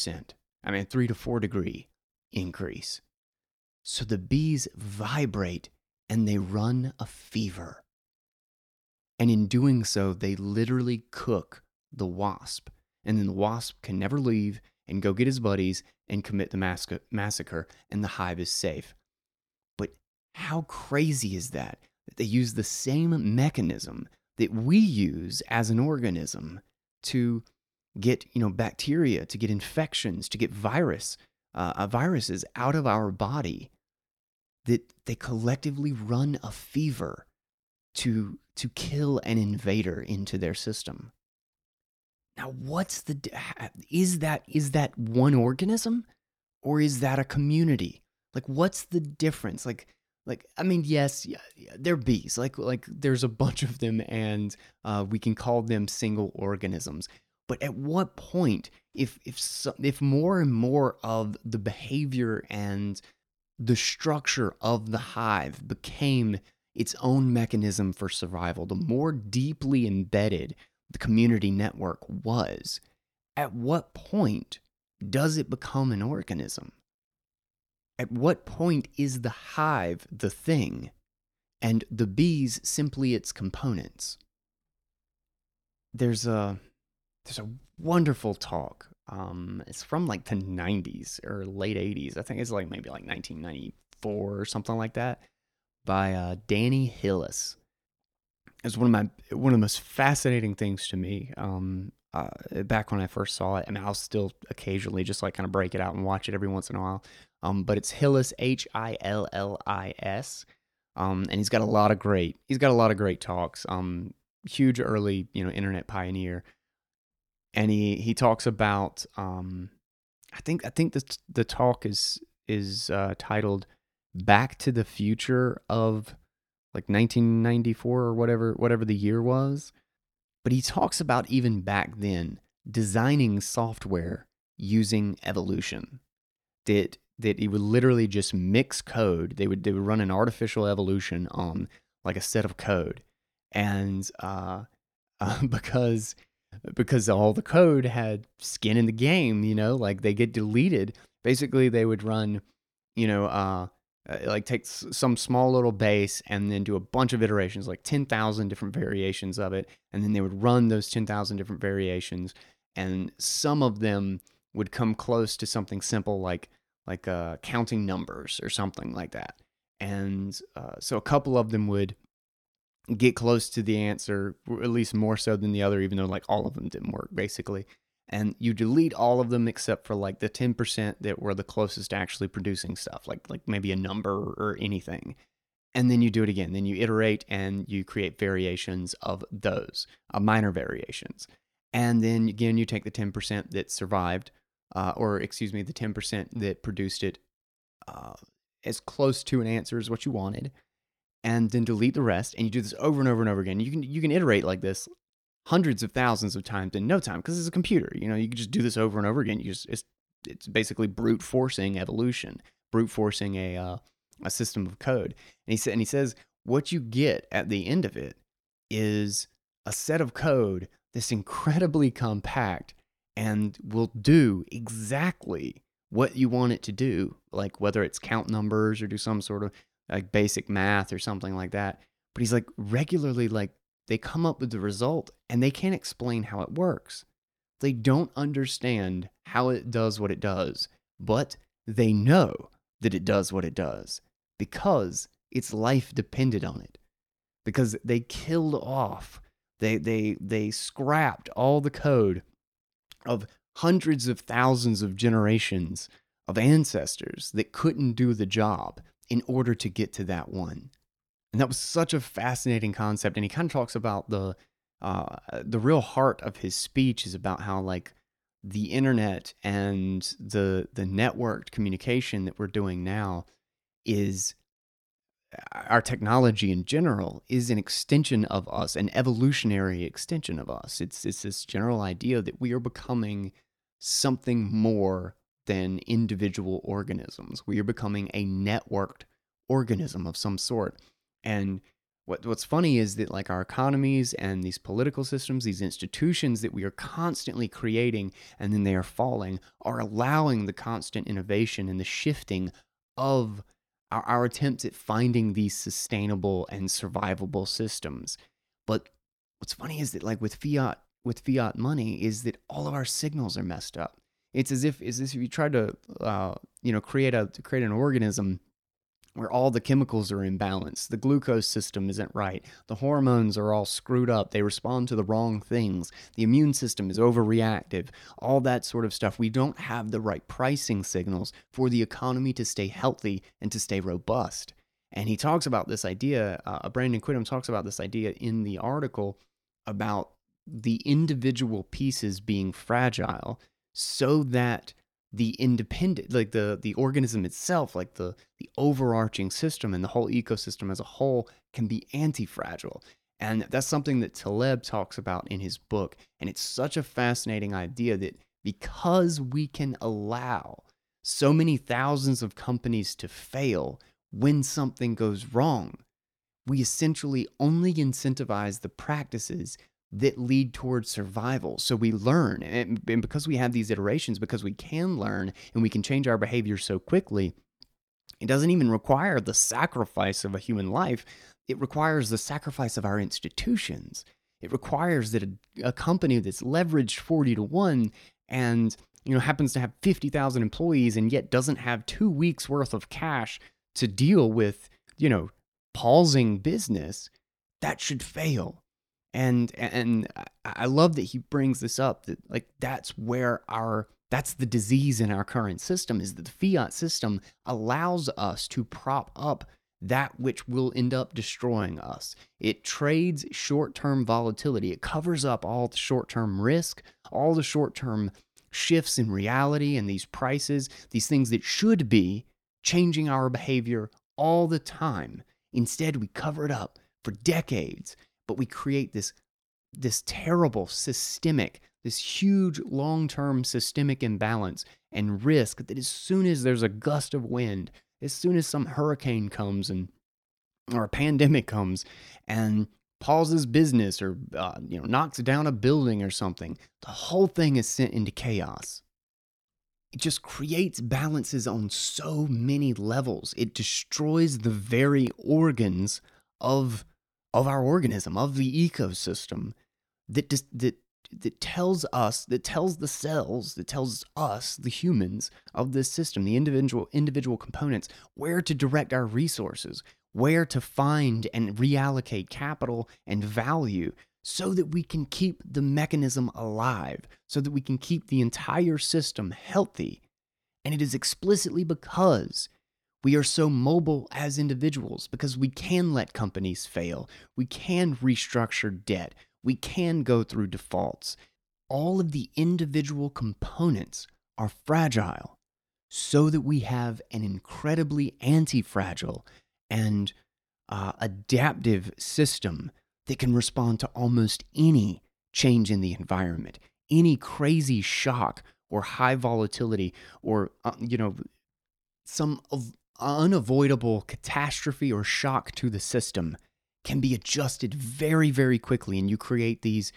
4 degree increase. So the bees vibrate and they run a fever. And in doing so, they literally cook the wasp. And then the wasp can never leave and go get his buddies and commit the massacre, and the hive is safe. But how crazy is that they use the same mechanism that we use as an organism to get, bacteria, to get infections, to get viruses out of our body, that they collectively run a fever to kill an invader into their system. Now, is that one organism, or is that a community? Like, what's the difference? I mean, yes, yeah, they're bees. Like there's a bunch of them, and we can call them single organisms. But at what point, if more and more of the behavior and the structure of the hive became its own mechanism for survival, the more deeply embedded the community network was, at what point does it become an organism? At what point is the hive the thing and the bees simply its components? There's a wonderful talk. It's from like the 90s or late 80s. I think it's like maybe like 1994 or something like that, by Danny Hillis. It's one of the most fascinating things to me. Back when I first saw it, and I'll still occasionally just like kind of break it out and watch it every once in a while. But it's Hillis, Hillis. And he's got a lot of great talks. Huge early, internet pioneer. And he talks about, I think the talk is titled "Back to the Future of like 1994 or whatever the year was." But he talks about even back then designing software using evolution. That he would literally just mix code. They would run an artificial evolution on like a set of code, and because all the code had skin in the game, like they get deleted. Basically, they would run, like take some small little base and then do a bunch of iterations, like 10,000 different variations of it. And then they would run those 10,000 different variations. And some of them would come close to something simple like counting numbers or something like that. And so a couple of them would get close to the answer, or at least more so than the other, even though like all of them didn't work basically. And you delete all of them except for like the 10% that were the closest to actually producing stuff, like maybe a number or anything. And then you do it again. Then you iterate and you create variations of those, minor variations. And then again, you take the 10% that survived, or excuse me, the 10% that produced it uh, as close to an answer as what you wanted, and then delete the rest. And you do this over and over and over again. You can iterate like this hundreds of thousands of times in no time because it's a computer. You know, you can just do this over and over again. It's basically brute forcing evolution, brute forcing a system of code. And he says what you get at the end of it is a set of code that's incredibly compact and will do exactly what you want it to do, like whether it's count numbers or do some sort of like basic math or something like that. But he's like regularly, like, they come up with the result and they can't explain how it works. They don't understand how it does what it does, but they know that it does what it does because its life depended on it. Because they killed off, they scrapped all the code of hundreds of thousands of generations of ancestors that couldn't do the job in order to get to that one. And that was such a fascinating concept. And he kind of talks about the real heart of his speech is about how like the internet and the networked communication that we're doing now is our technology in general is an extension of us, an evolutionary extension of us. It's this general idea that we are becoming something more than individual organisms. We are becoming a networked organism of some sort. And what's funny is that like our economies and these political systems, these institutions that we are constantly creating and then they are falling, are allowing the constant innovation and the shifting of our attempts at finding these sustainable and survivable systems. But what's funny is that like with fiat money is that all of our signals are messed up. It's as if you tried to create an organism where all the chemicals are imbalanced. The glucose system isn't right. The hormones are all screwed up. They respond to the wrong things. The immune system is overreactive. All that sort of stuff. We don't have the right pricing signals for the economy to stay healthy and to stay robust. And he talks about this idea, Brandon Quittem talks about this idea in the article about the individual pieces being fragile so that the independent, like the organism itself, like the overarching system and the whole ecosystem as a whole can be anti-fragile. And that's something that Taleb talks about in his book. And it's such a fascinating idea that because we can allow so many thousands of companies to fail when something goes wrong, we essentially only incentivize the practices that lead towards survival. So we learn, and because we have these iterations, because we can learn and we can change our behavior so quickly, it doesn't even require the sacrifice of a human life. It requires the sacrifice of our institutions. It requires that a company that's leveraged 40 to 1 and happens to have 50,000 employees and yet doesn't have 2 weeks worth of cash to deal with, pausing business, that should fail. And I love that he brings this up, that like that's the disease in our current system, is that the fiat system allows us to prop up that which will end up destroying us. It trades short-term volatility. It covers up all the short-term risk, all the short-term shifts in reality and these prices, these things that should be changing our behavior all the time. Instead, we cover it up for decades. But we create this terrible systemic, this huge long-term systemic imbalance and risk that as soon as there's a gust of wind, as soon as some hurricane comes or a pandemic comes and pauses business or knocks down a building or something, the whole thing is sent into chaos. It just creates balances on so many levels. It destroys the very organs of our organism, of the ecosystem, that tells the cells, that tells us, the humans of this system, the individual components, where to direct our resources, where to find and reallocate capital and value so that we can keep the mechanism alive, so that we can keep the entire system healthy. And it is explicitly because we are so mobile as individuals, because we can let companies fail, we can restructure debt, we can go through defaults. All of the individual components are fragile so that we have an incredibly anti-fragile and adaptive system that can respond to almost any change in the environment, any crazy shock or high volatility or some unavoidable catastrophe or shock to the system can be adjusted very, very quickly, and you create this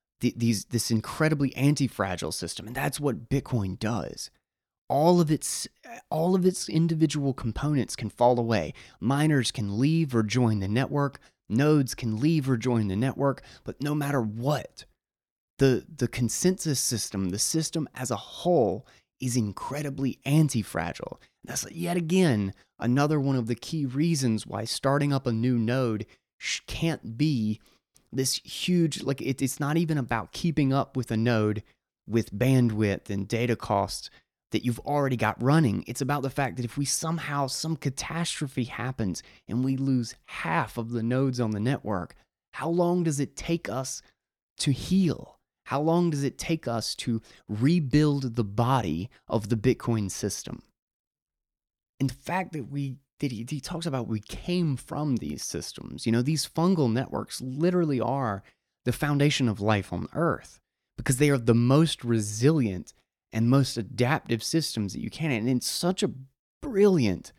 incredibly anti-fragile system. And that's what Bitcoin does. All of its individual components can fall away. Miners can leave or join the network. Nodes can leave or join the network. But no matter what, the consensus system, the system as a whole, is incredibly anti-fragile. That's yet again another one of the key reasons why starting up a new node can't be this huge, like it's not even about keeping up with a node with bandwidth and data costs that you've already got running. It's about the fact that if some catastrophe happens and we lose half of the nodes on the network, how long does it take us to heal? How long does it take us to rebuild the body of the Bitcoin system? And the fact that he talks about we came from these systems. These fungal networks literally are the foundation of life on Earth because they are the most resilient and most adaptive systems that you can. And it's such a brilliant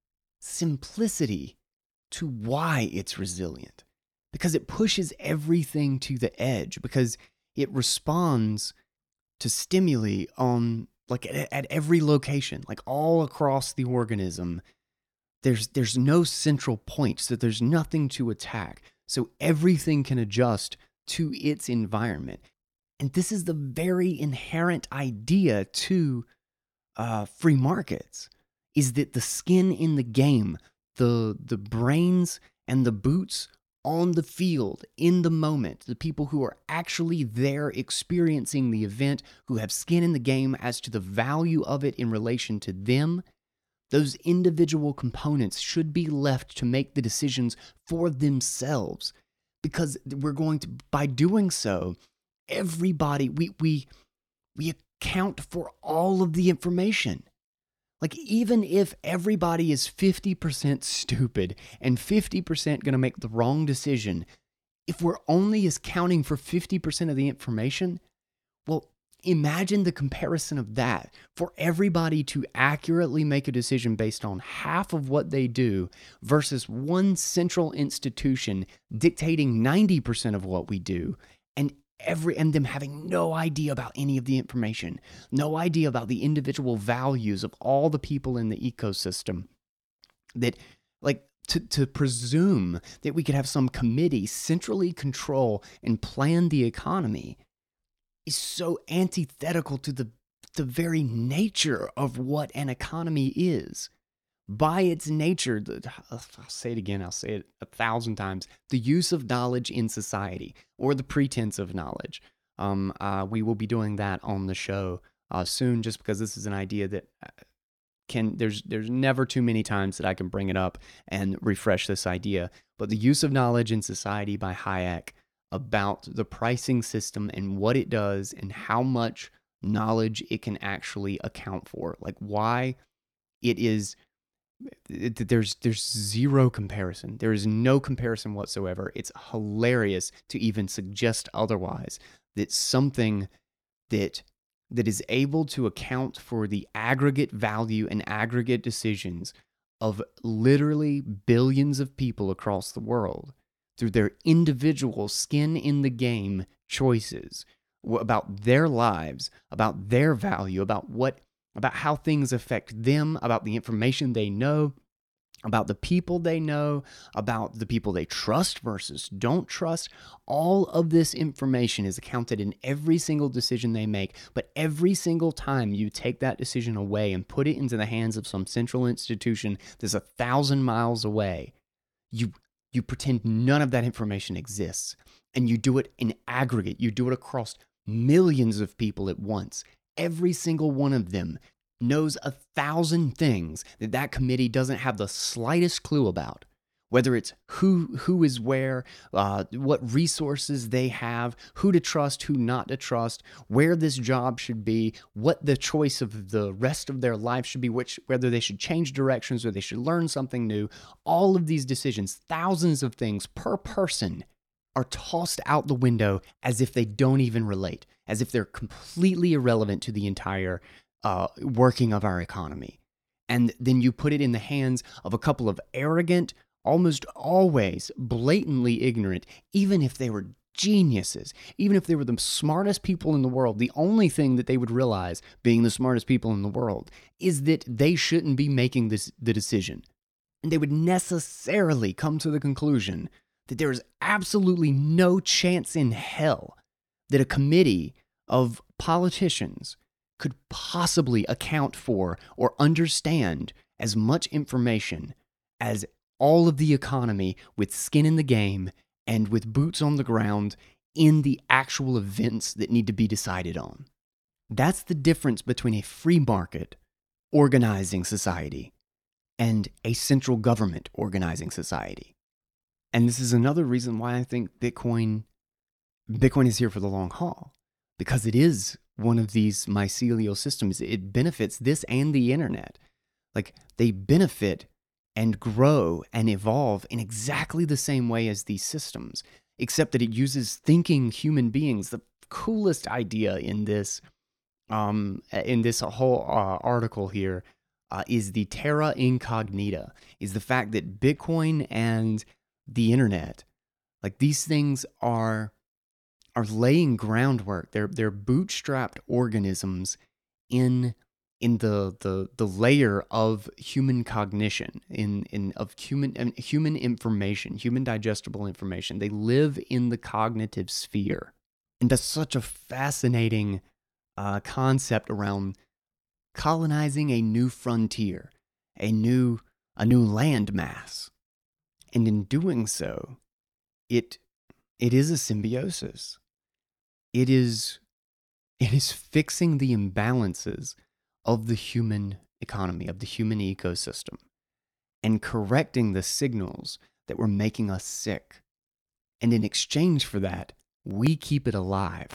simplicity to why it's resilient, because it pushes everything to the edge, because it responds to stimuli on at every location, like all across the organism. There's no central point, so there's nothing to attack. So everything can adjust to its environment. And this is the very inherent idea to free markets, is that the skin in the game, the brains and the boots on the field in the moment, the people who are actually there experiencing the event, who have skin in the game as to the value of it in relation to them, those individual components should be left to make the decisions for themselves, because by doing so, everybody, we account for all of the information. Like, even if everybody is 50% stupid and 50% going to make the wrong decision, if we're only accounting for 50% of the information, well, imagine the comparison of that for everybody to accurately make a decision based on half of what they do versus one central institution dictating 90% of what we do, and them having no idea about any of the information, no idea about the individual values of all the people in the ecosystem. That, to presume that we could have some committee centrally control and plan the economy is so antithetical to the very nature of what an economy is. By its nature, I'll say it again, I'll say it 1,000 times, the use of knowledge in society, or the pretense of knowledge. We will be doing that on the show soon, just because this is an idea that there's never too many times that I can bring it up and refresh this idea. But the use of knowledge in society by Hayek about the pricing system and what it does and how much knowledge it can actually account for, like why it is. There's zero comparison. There is no comparison whatsoever. It's hilarious to even suggest otherwise, that something that is able to account for the aggregate value and aggregate decisions of literally billions of people across the world through their individual skin in the game choices about their lives, about their value, about how things affect them, about the information they know, about the people they know, about the people they trust versus don't trust. All of this information is accounted in every single decision they make, but every single time you take that decision away and put it into the hands of some central institution that's 1,000 miles away, You you pretend none of that information exists, and you do it in aggregate. You do it across millions of people at once. Every single one of them knows 1,000 things that that committee doesn't have the slightest clue about. Whether it's who is where, what resources they have, who to trust, who not to trust, where this job should be, what the choice of the rest of their life should be, whether they should change directions or they should learn something new. All of these decisions, thousands of things per person, are tossed out the window as if they don't even relate, as if they're completely irrelevant to the entire working of our economy. And then you put it in the hands of a couple of arrogant, almost always blatantly ignorant, even if they were geniuses, even if they were the smartest people in the world. The only thing that they would realize, being the smartest people in the world, is that they shouldn't be making the decision. And they would necessarily come to the conclusion that there is absolutely no chance in hell that a committee of politicians could possibly account for or understand as much information as all of the economy with skin in the game and with boots on the ground in the actual events that need to be decided on. That's the difference between a free market organizing society and a central government organizing society. And this is another reason why I think Bitcoin is here for the long haul, because it is one of these mycelial systems. It benefits this and the internet. Like, they benefit and grow and evolve in exactly the same way as these systems, except that it uses thinking human beings. The coolest idea in this whole article here is the terra incognita, is the fact that Bitcoin and the internet, like, these things are laying groundwork. They're bootstrapped organisms in the layer of human cognition, of human information, human digestible information. They live in the cognitive sphere, and that's such a fascinating concept around colonizing a new frontier, a new landmass. And in doing so, it is a symbiosis. It is fixing the imbalances of the human economy, of the human ecosystem, and correcting the signals that were making us sick. And in exchange for that, we keep it alive.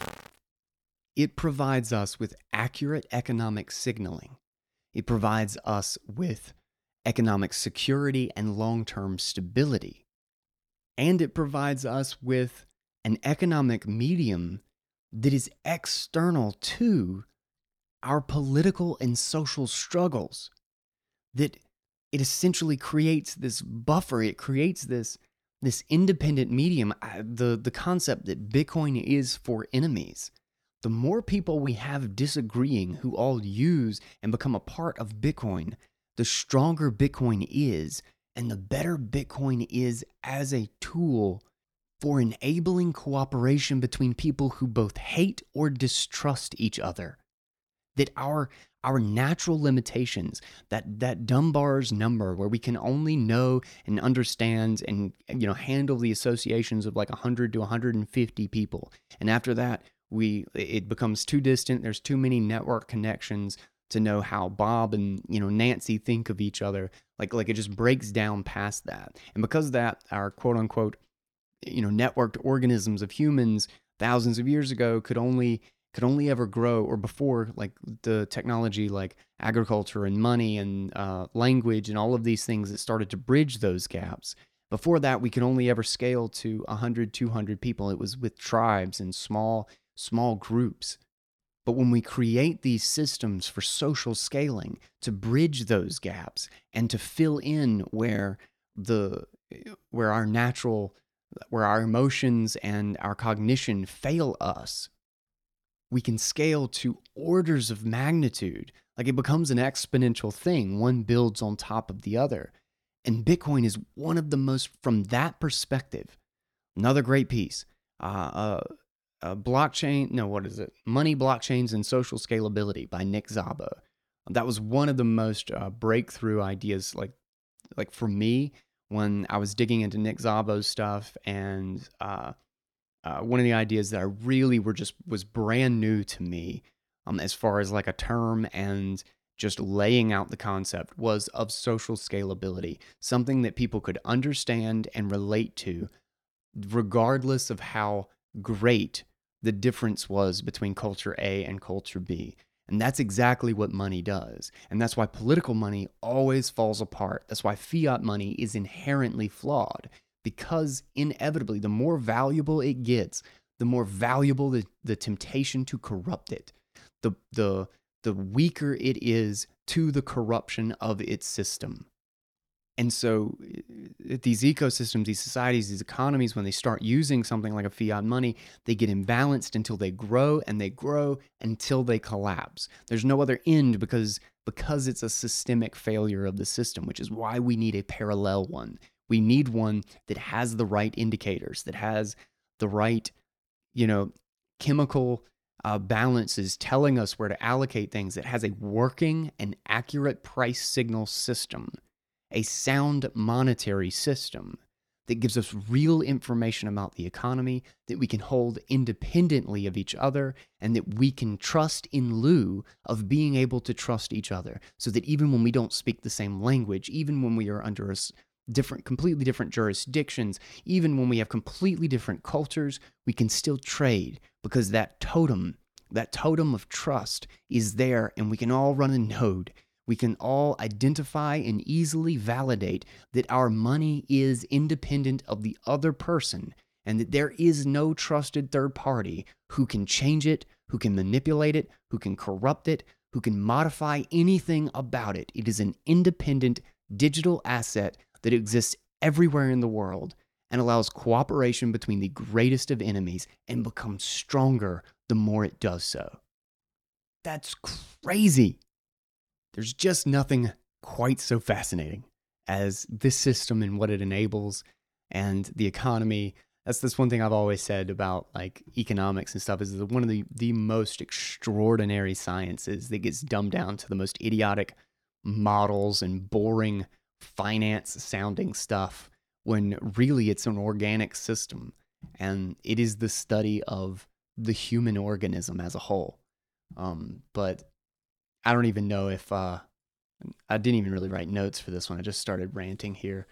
It provides us with accurate economic signaling. It provides us with economic security and long-term stability. And it provides us with an economic medium that is external to our political and social struggles, that it essentially creates this buffer. It creates this independent medium. The concept that Bitcoin is for enemies. The more people we have disagreeing who all use and become a part of Bitcoin, the stronger Bitcoin is, and the better Bitcoin is as a tool for enabling cooperation between people who both hate or distrust each other. That our natural limitations, that Dunbar's number, where we can only know and understand and handle the associations of like 100 to 150 people, and after that it becomes too distant. There's too many network connections to know how Bob and Nancy think of each other. Like it just breaks down past that, and because of that, our quote unquote networked organisms of humans thousands of years ago could only ever grow, or before, like the technology like agriculture and money and language and all of these things that started to bridge those gaps. Before that, we could only ever scale to 100, 200 people. It was with tribes and small groups. But when we create these systems for social scaling to bridge those gaps and to fill in where our emotions and our cognition fail us, we can scale to orders of magnitude. Like, it becomes an exponential thing. One builds on top of the other. And Bitcoin is one of the most, from that perspective, another great piece. Blockchain, no, what is it? Money, Blockchains, and Social Scalability by Nick Szabo. That was one of the most breakthrough ideas, like for me, when I was digging into Nick Szabo's stuff, and one of the ideas that I really was brand new to me, as far as like a term and just laying out the concept, was of social scalability, something that people could understand and relate to, regardless of how great the difference was between culture A and culture B. And that's exactly what money does. And that's why political money always falls apart. That's why fiat money is inherently flawed, because inevitably, the more valuable it gets, the more valuable the temptation to corrupt it, the weaker it is to the corruption of its system. And so these ecosystems, these societies, these economies, when they start using something like a fiat money, they get imbalanced until they grow, and they grow until they collapse. There's no other end, because it's a systemic failure of the system, which is why we need a parallel one. We need one that has the right indicators, that has the right, chemical balances telling us where to allocate things, that has a working and accurate price signal system, a sound monetary system that gives us real information about the economy that we can hold independently of each other, and that we can trust in lieu of being able to trust each other, so that even when we don't speak the same language, even when we are under completely different jurisdictions, even when we have completely different cultures, we can still trade, because that totem of trust is there, and we can all run a node. We can all identify and easily validate that our money is independent of the other person, and that there is no trusted third party who can change it, who can manipulate it, who can corrupt it, who can modify anything about it. It is an independent digital asset that exists everywhere in the world and allows cooperation between the greatest of enemies, and becomes stronger the more it does so. That's crazy. There's just nothing quite so fascinating as this system and what it enables, and the economy. That's one thing I've always said about like economics and stuff, is that one of the most extraordinary sciences that gets dumbed down to the most idiotic models and boring finance sounding stuff, when really it's an organic system, and it is the study of the human organism as a whole. But I don't even know if I didn't even really write notes for this one. I just started ranting here.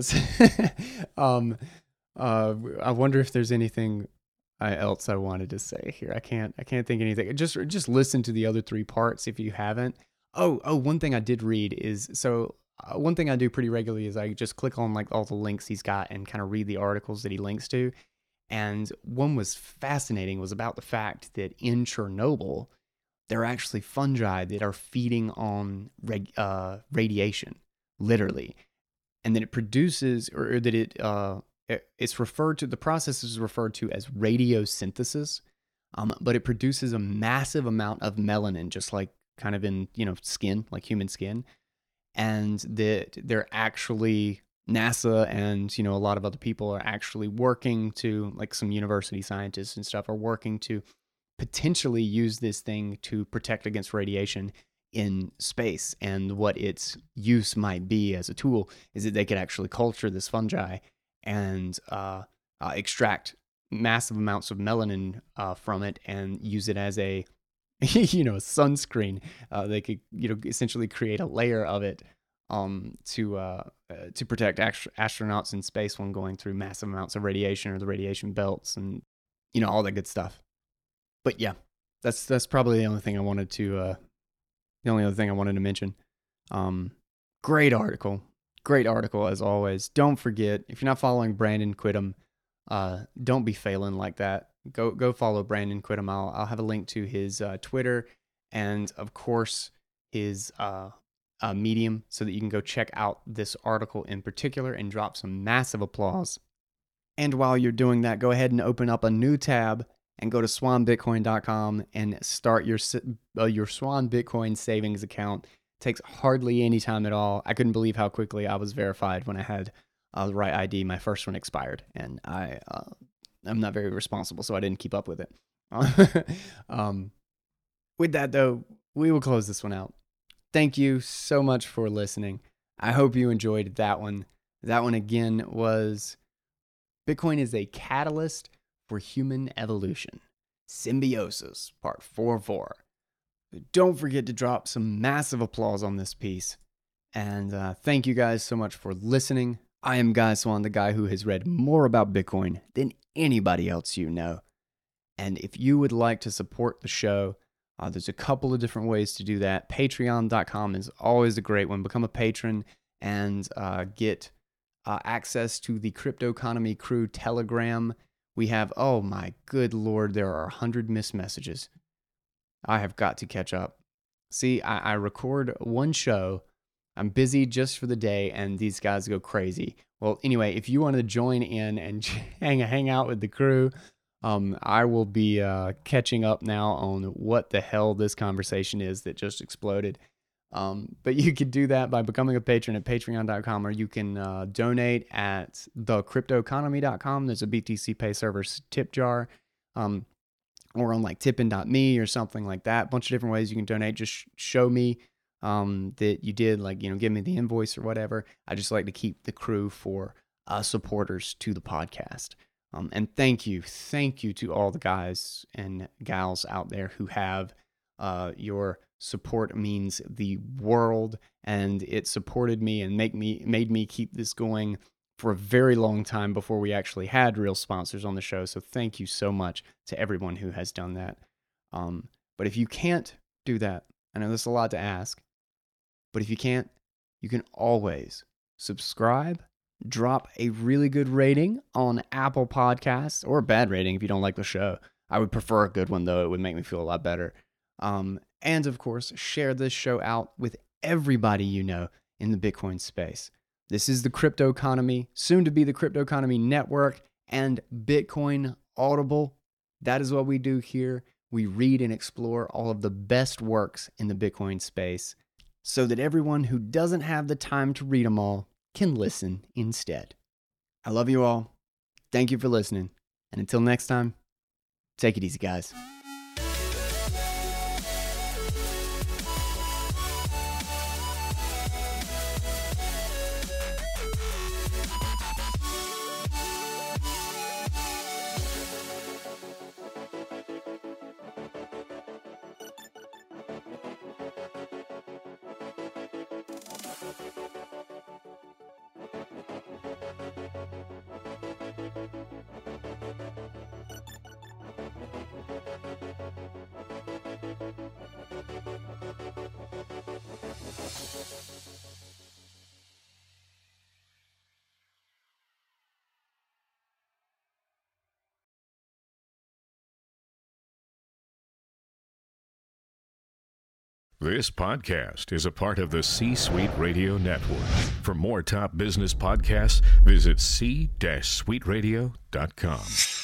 I wonder if there's anything else I wanted to say here. I can't think anything. Just listen to the other three parts if you haven't. One thing I did read is, one thing I do pretty regularly is I just click on like all the links he's got and kind of read the articles that he links to. And one was fascinating, was about the fact that in Chernobyl, there are actually fungi that are feeding on radiation, literally. And that it produces, or that it's referred to, the process is referred to as radiosynthesis, but it produces a massive amount of melanin, just like kind of in, skin, like human skin. And that they're actually, NASA and, a lot of other people are actually working to, like some university scientists and stuff are working to potentially use this thing to protect against radiation in space. And what its use might be as a tool is that they could actually culture this fungi and extract massive amounts of melanin from it, and use it as a a sunscreen. They could essentially create a layer of it to protect astronauts in space when going through massive amounts of radiation, or the radiation belts, and all that good stuff. But yeah, that's probably the only thing I wanted to the only other thing I wanted to mention. Great article as always. Don't forget, if you're not following Brandon Quittem, don't be failing like that. Go follow Brandon Quittem. I'll have a link to his Twitter, and of course his Medium, so that you can go check out this article in particular and drop some massive applause. And while you're doing that, go ahead and open up a new tab and go to swanbitcoin.com and start your Swan Bitcoin savings account. It takes hardly any time at all. I couldn't believe how quickly I was verified when I had the right ID. My first one expired, and I'm not very responsible, so I didn't keep up with it. With that, though, we will close this one out. Thank you so much for listening. I hope you enjoyed that one. That one again was Bitcoin is a catalyst for human evolution. Symbiosis, part 4.4. Don't forget to drop some massive applause on this piece. And thank you guys so much for listening. I am Guy Swan, the guy who has read more about Bitcoin than anybody else you know. And if you would like to support the show, there's a couple of different ways to do that. Patreon.com is always a great one. Become a patron and get access to the Cryptoconomy Crew Telegram. We have, oh my good Lord, there are 100 missed messages. I have got to catch up. See, I record one show. I'm busy just for the day, and these guys go crazy. Well, anyway, if you want to join in and hang out with the crew, I will be catching up now on what the hell this conversation is that just exploded. But you can do that by becoming a patron at patreon.com, or you can donate at thecryptoeconomy.com. There's a BTC Pay server tip jar, or on like tippin.me or something like that. A bunch of different ways you can donate. Just show me that you did, like, give me the invoice or whatever. I just like to keep the crew for supporters to the podcast. And thank you to all the guys and gals out there who have your support means the world, and it supported me and made me keep this going for a very long time before we actually had real sponsors on the show. So thank you so much to everyone who has done that. But if you can't do that, I know this is a lot to ask, but if you can't, you can always subscribe, drop a really good rating on Apple Podcasts, or a bad rating if you don't like the show. I would prefer a good one, though. It would make me feel a lot better. And of course, share this show out with everybody you know in the Bitcoin space. This is the Cryptoconomy, soon to be the Cryptoconomy Network, and Bitcoin Audible. That is what we do here. We read and explore all of the best works in the Bitcoin space so that everyone who doesn't have the time to read them all can listen instead. I love you all. Thank you for listening. And until next time, take it easy, guys. This podcast is a part of the C-Suite Radio Network. For more top business podcasts, visit c-suiteradio.com.